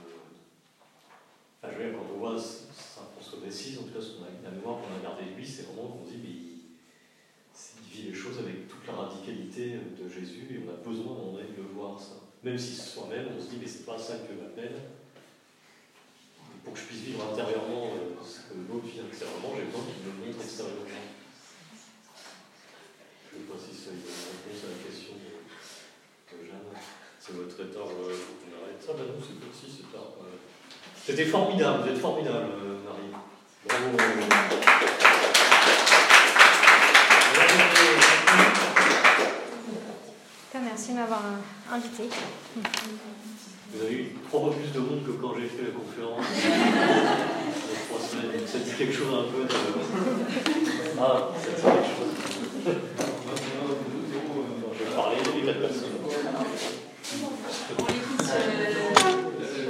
je veux dire, quand on voit Saint François d'Assise, en tout cas la mémoire qu'on a gardée de lui, c'est vraiment qu'on se dit, mais il vit les choses avec toute la radicalité de Jésus, et on a besoin d'un moment donné de le voir, ça. Même si soi-même, on se dit, mais c'est pas ça que m'appelle. Pour que je puisse vivre intérieurement ce que l'autre vit extérieurement, j'ai besoin qu'il me montre extérieurement. Je ne sais pas si c'est une réponse à la question de Jeanne. C'est votre traiteur, faut qu'on arrête ça. Non, c'est pas si, c'est tard. C'était formidable, vous êtes formidable, Marie. Bravo. Merci de m'avoir invité. Vous avez eu 3 fois plus de monde que quand j'ai fait la conférence. Il y a 3 semaines. Ça dit quelque chose un peu de...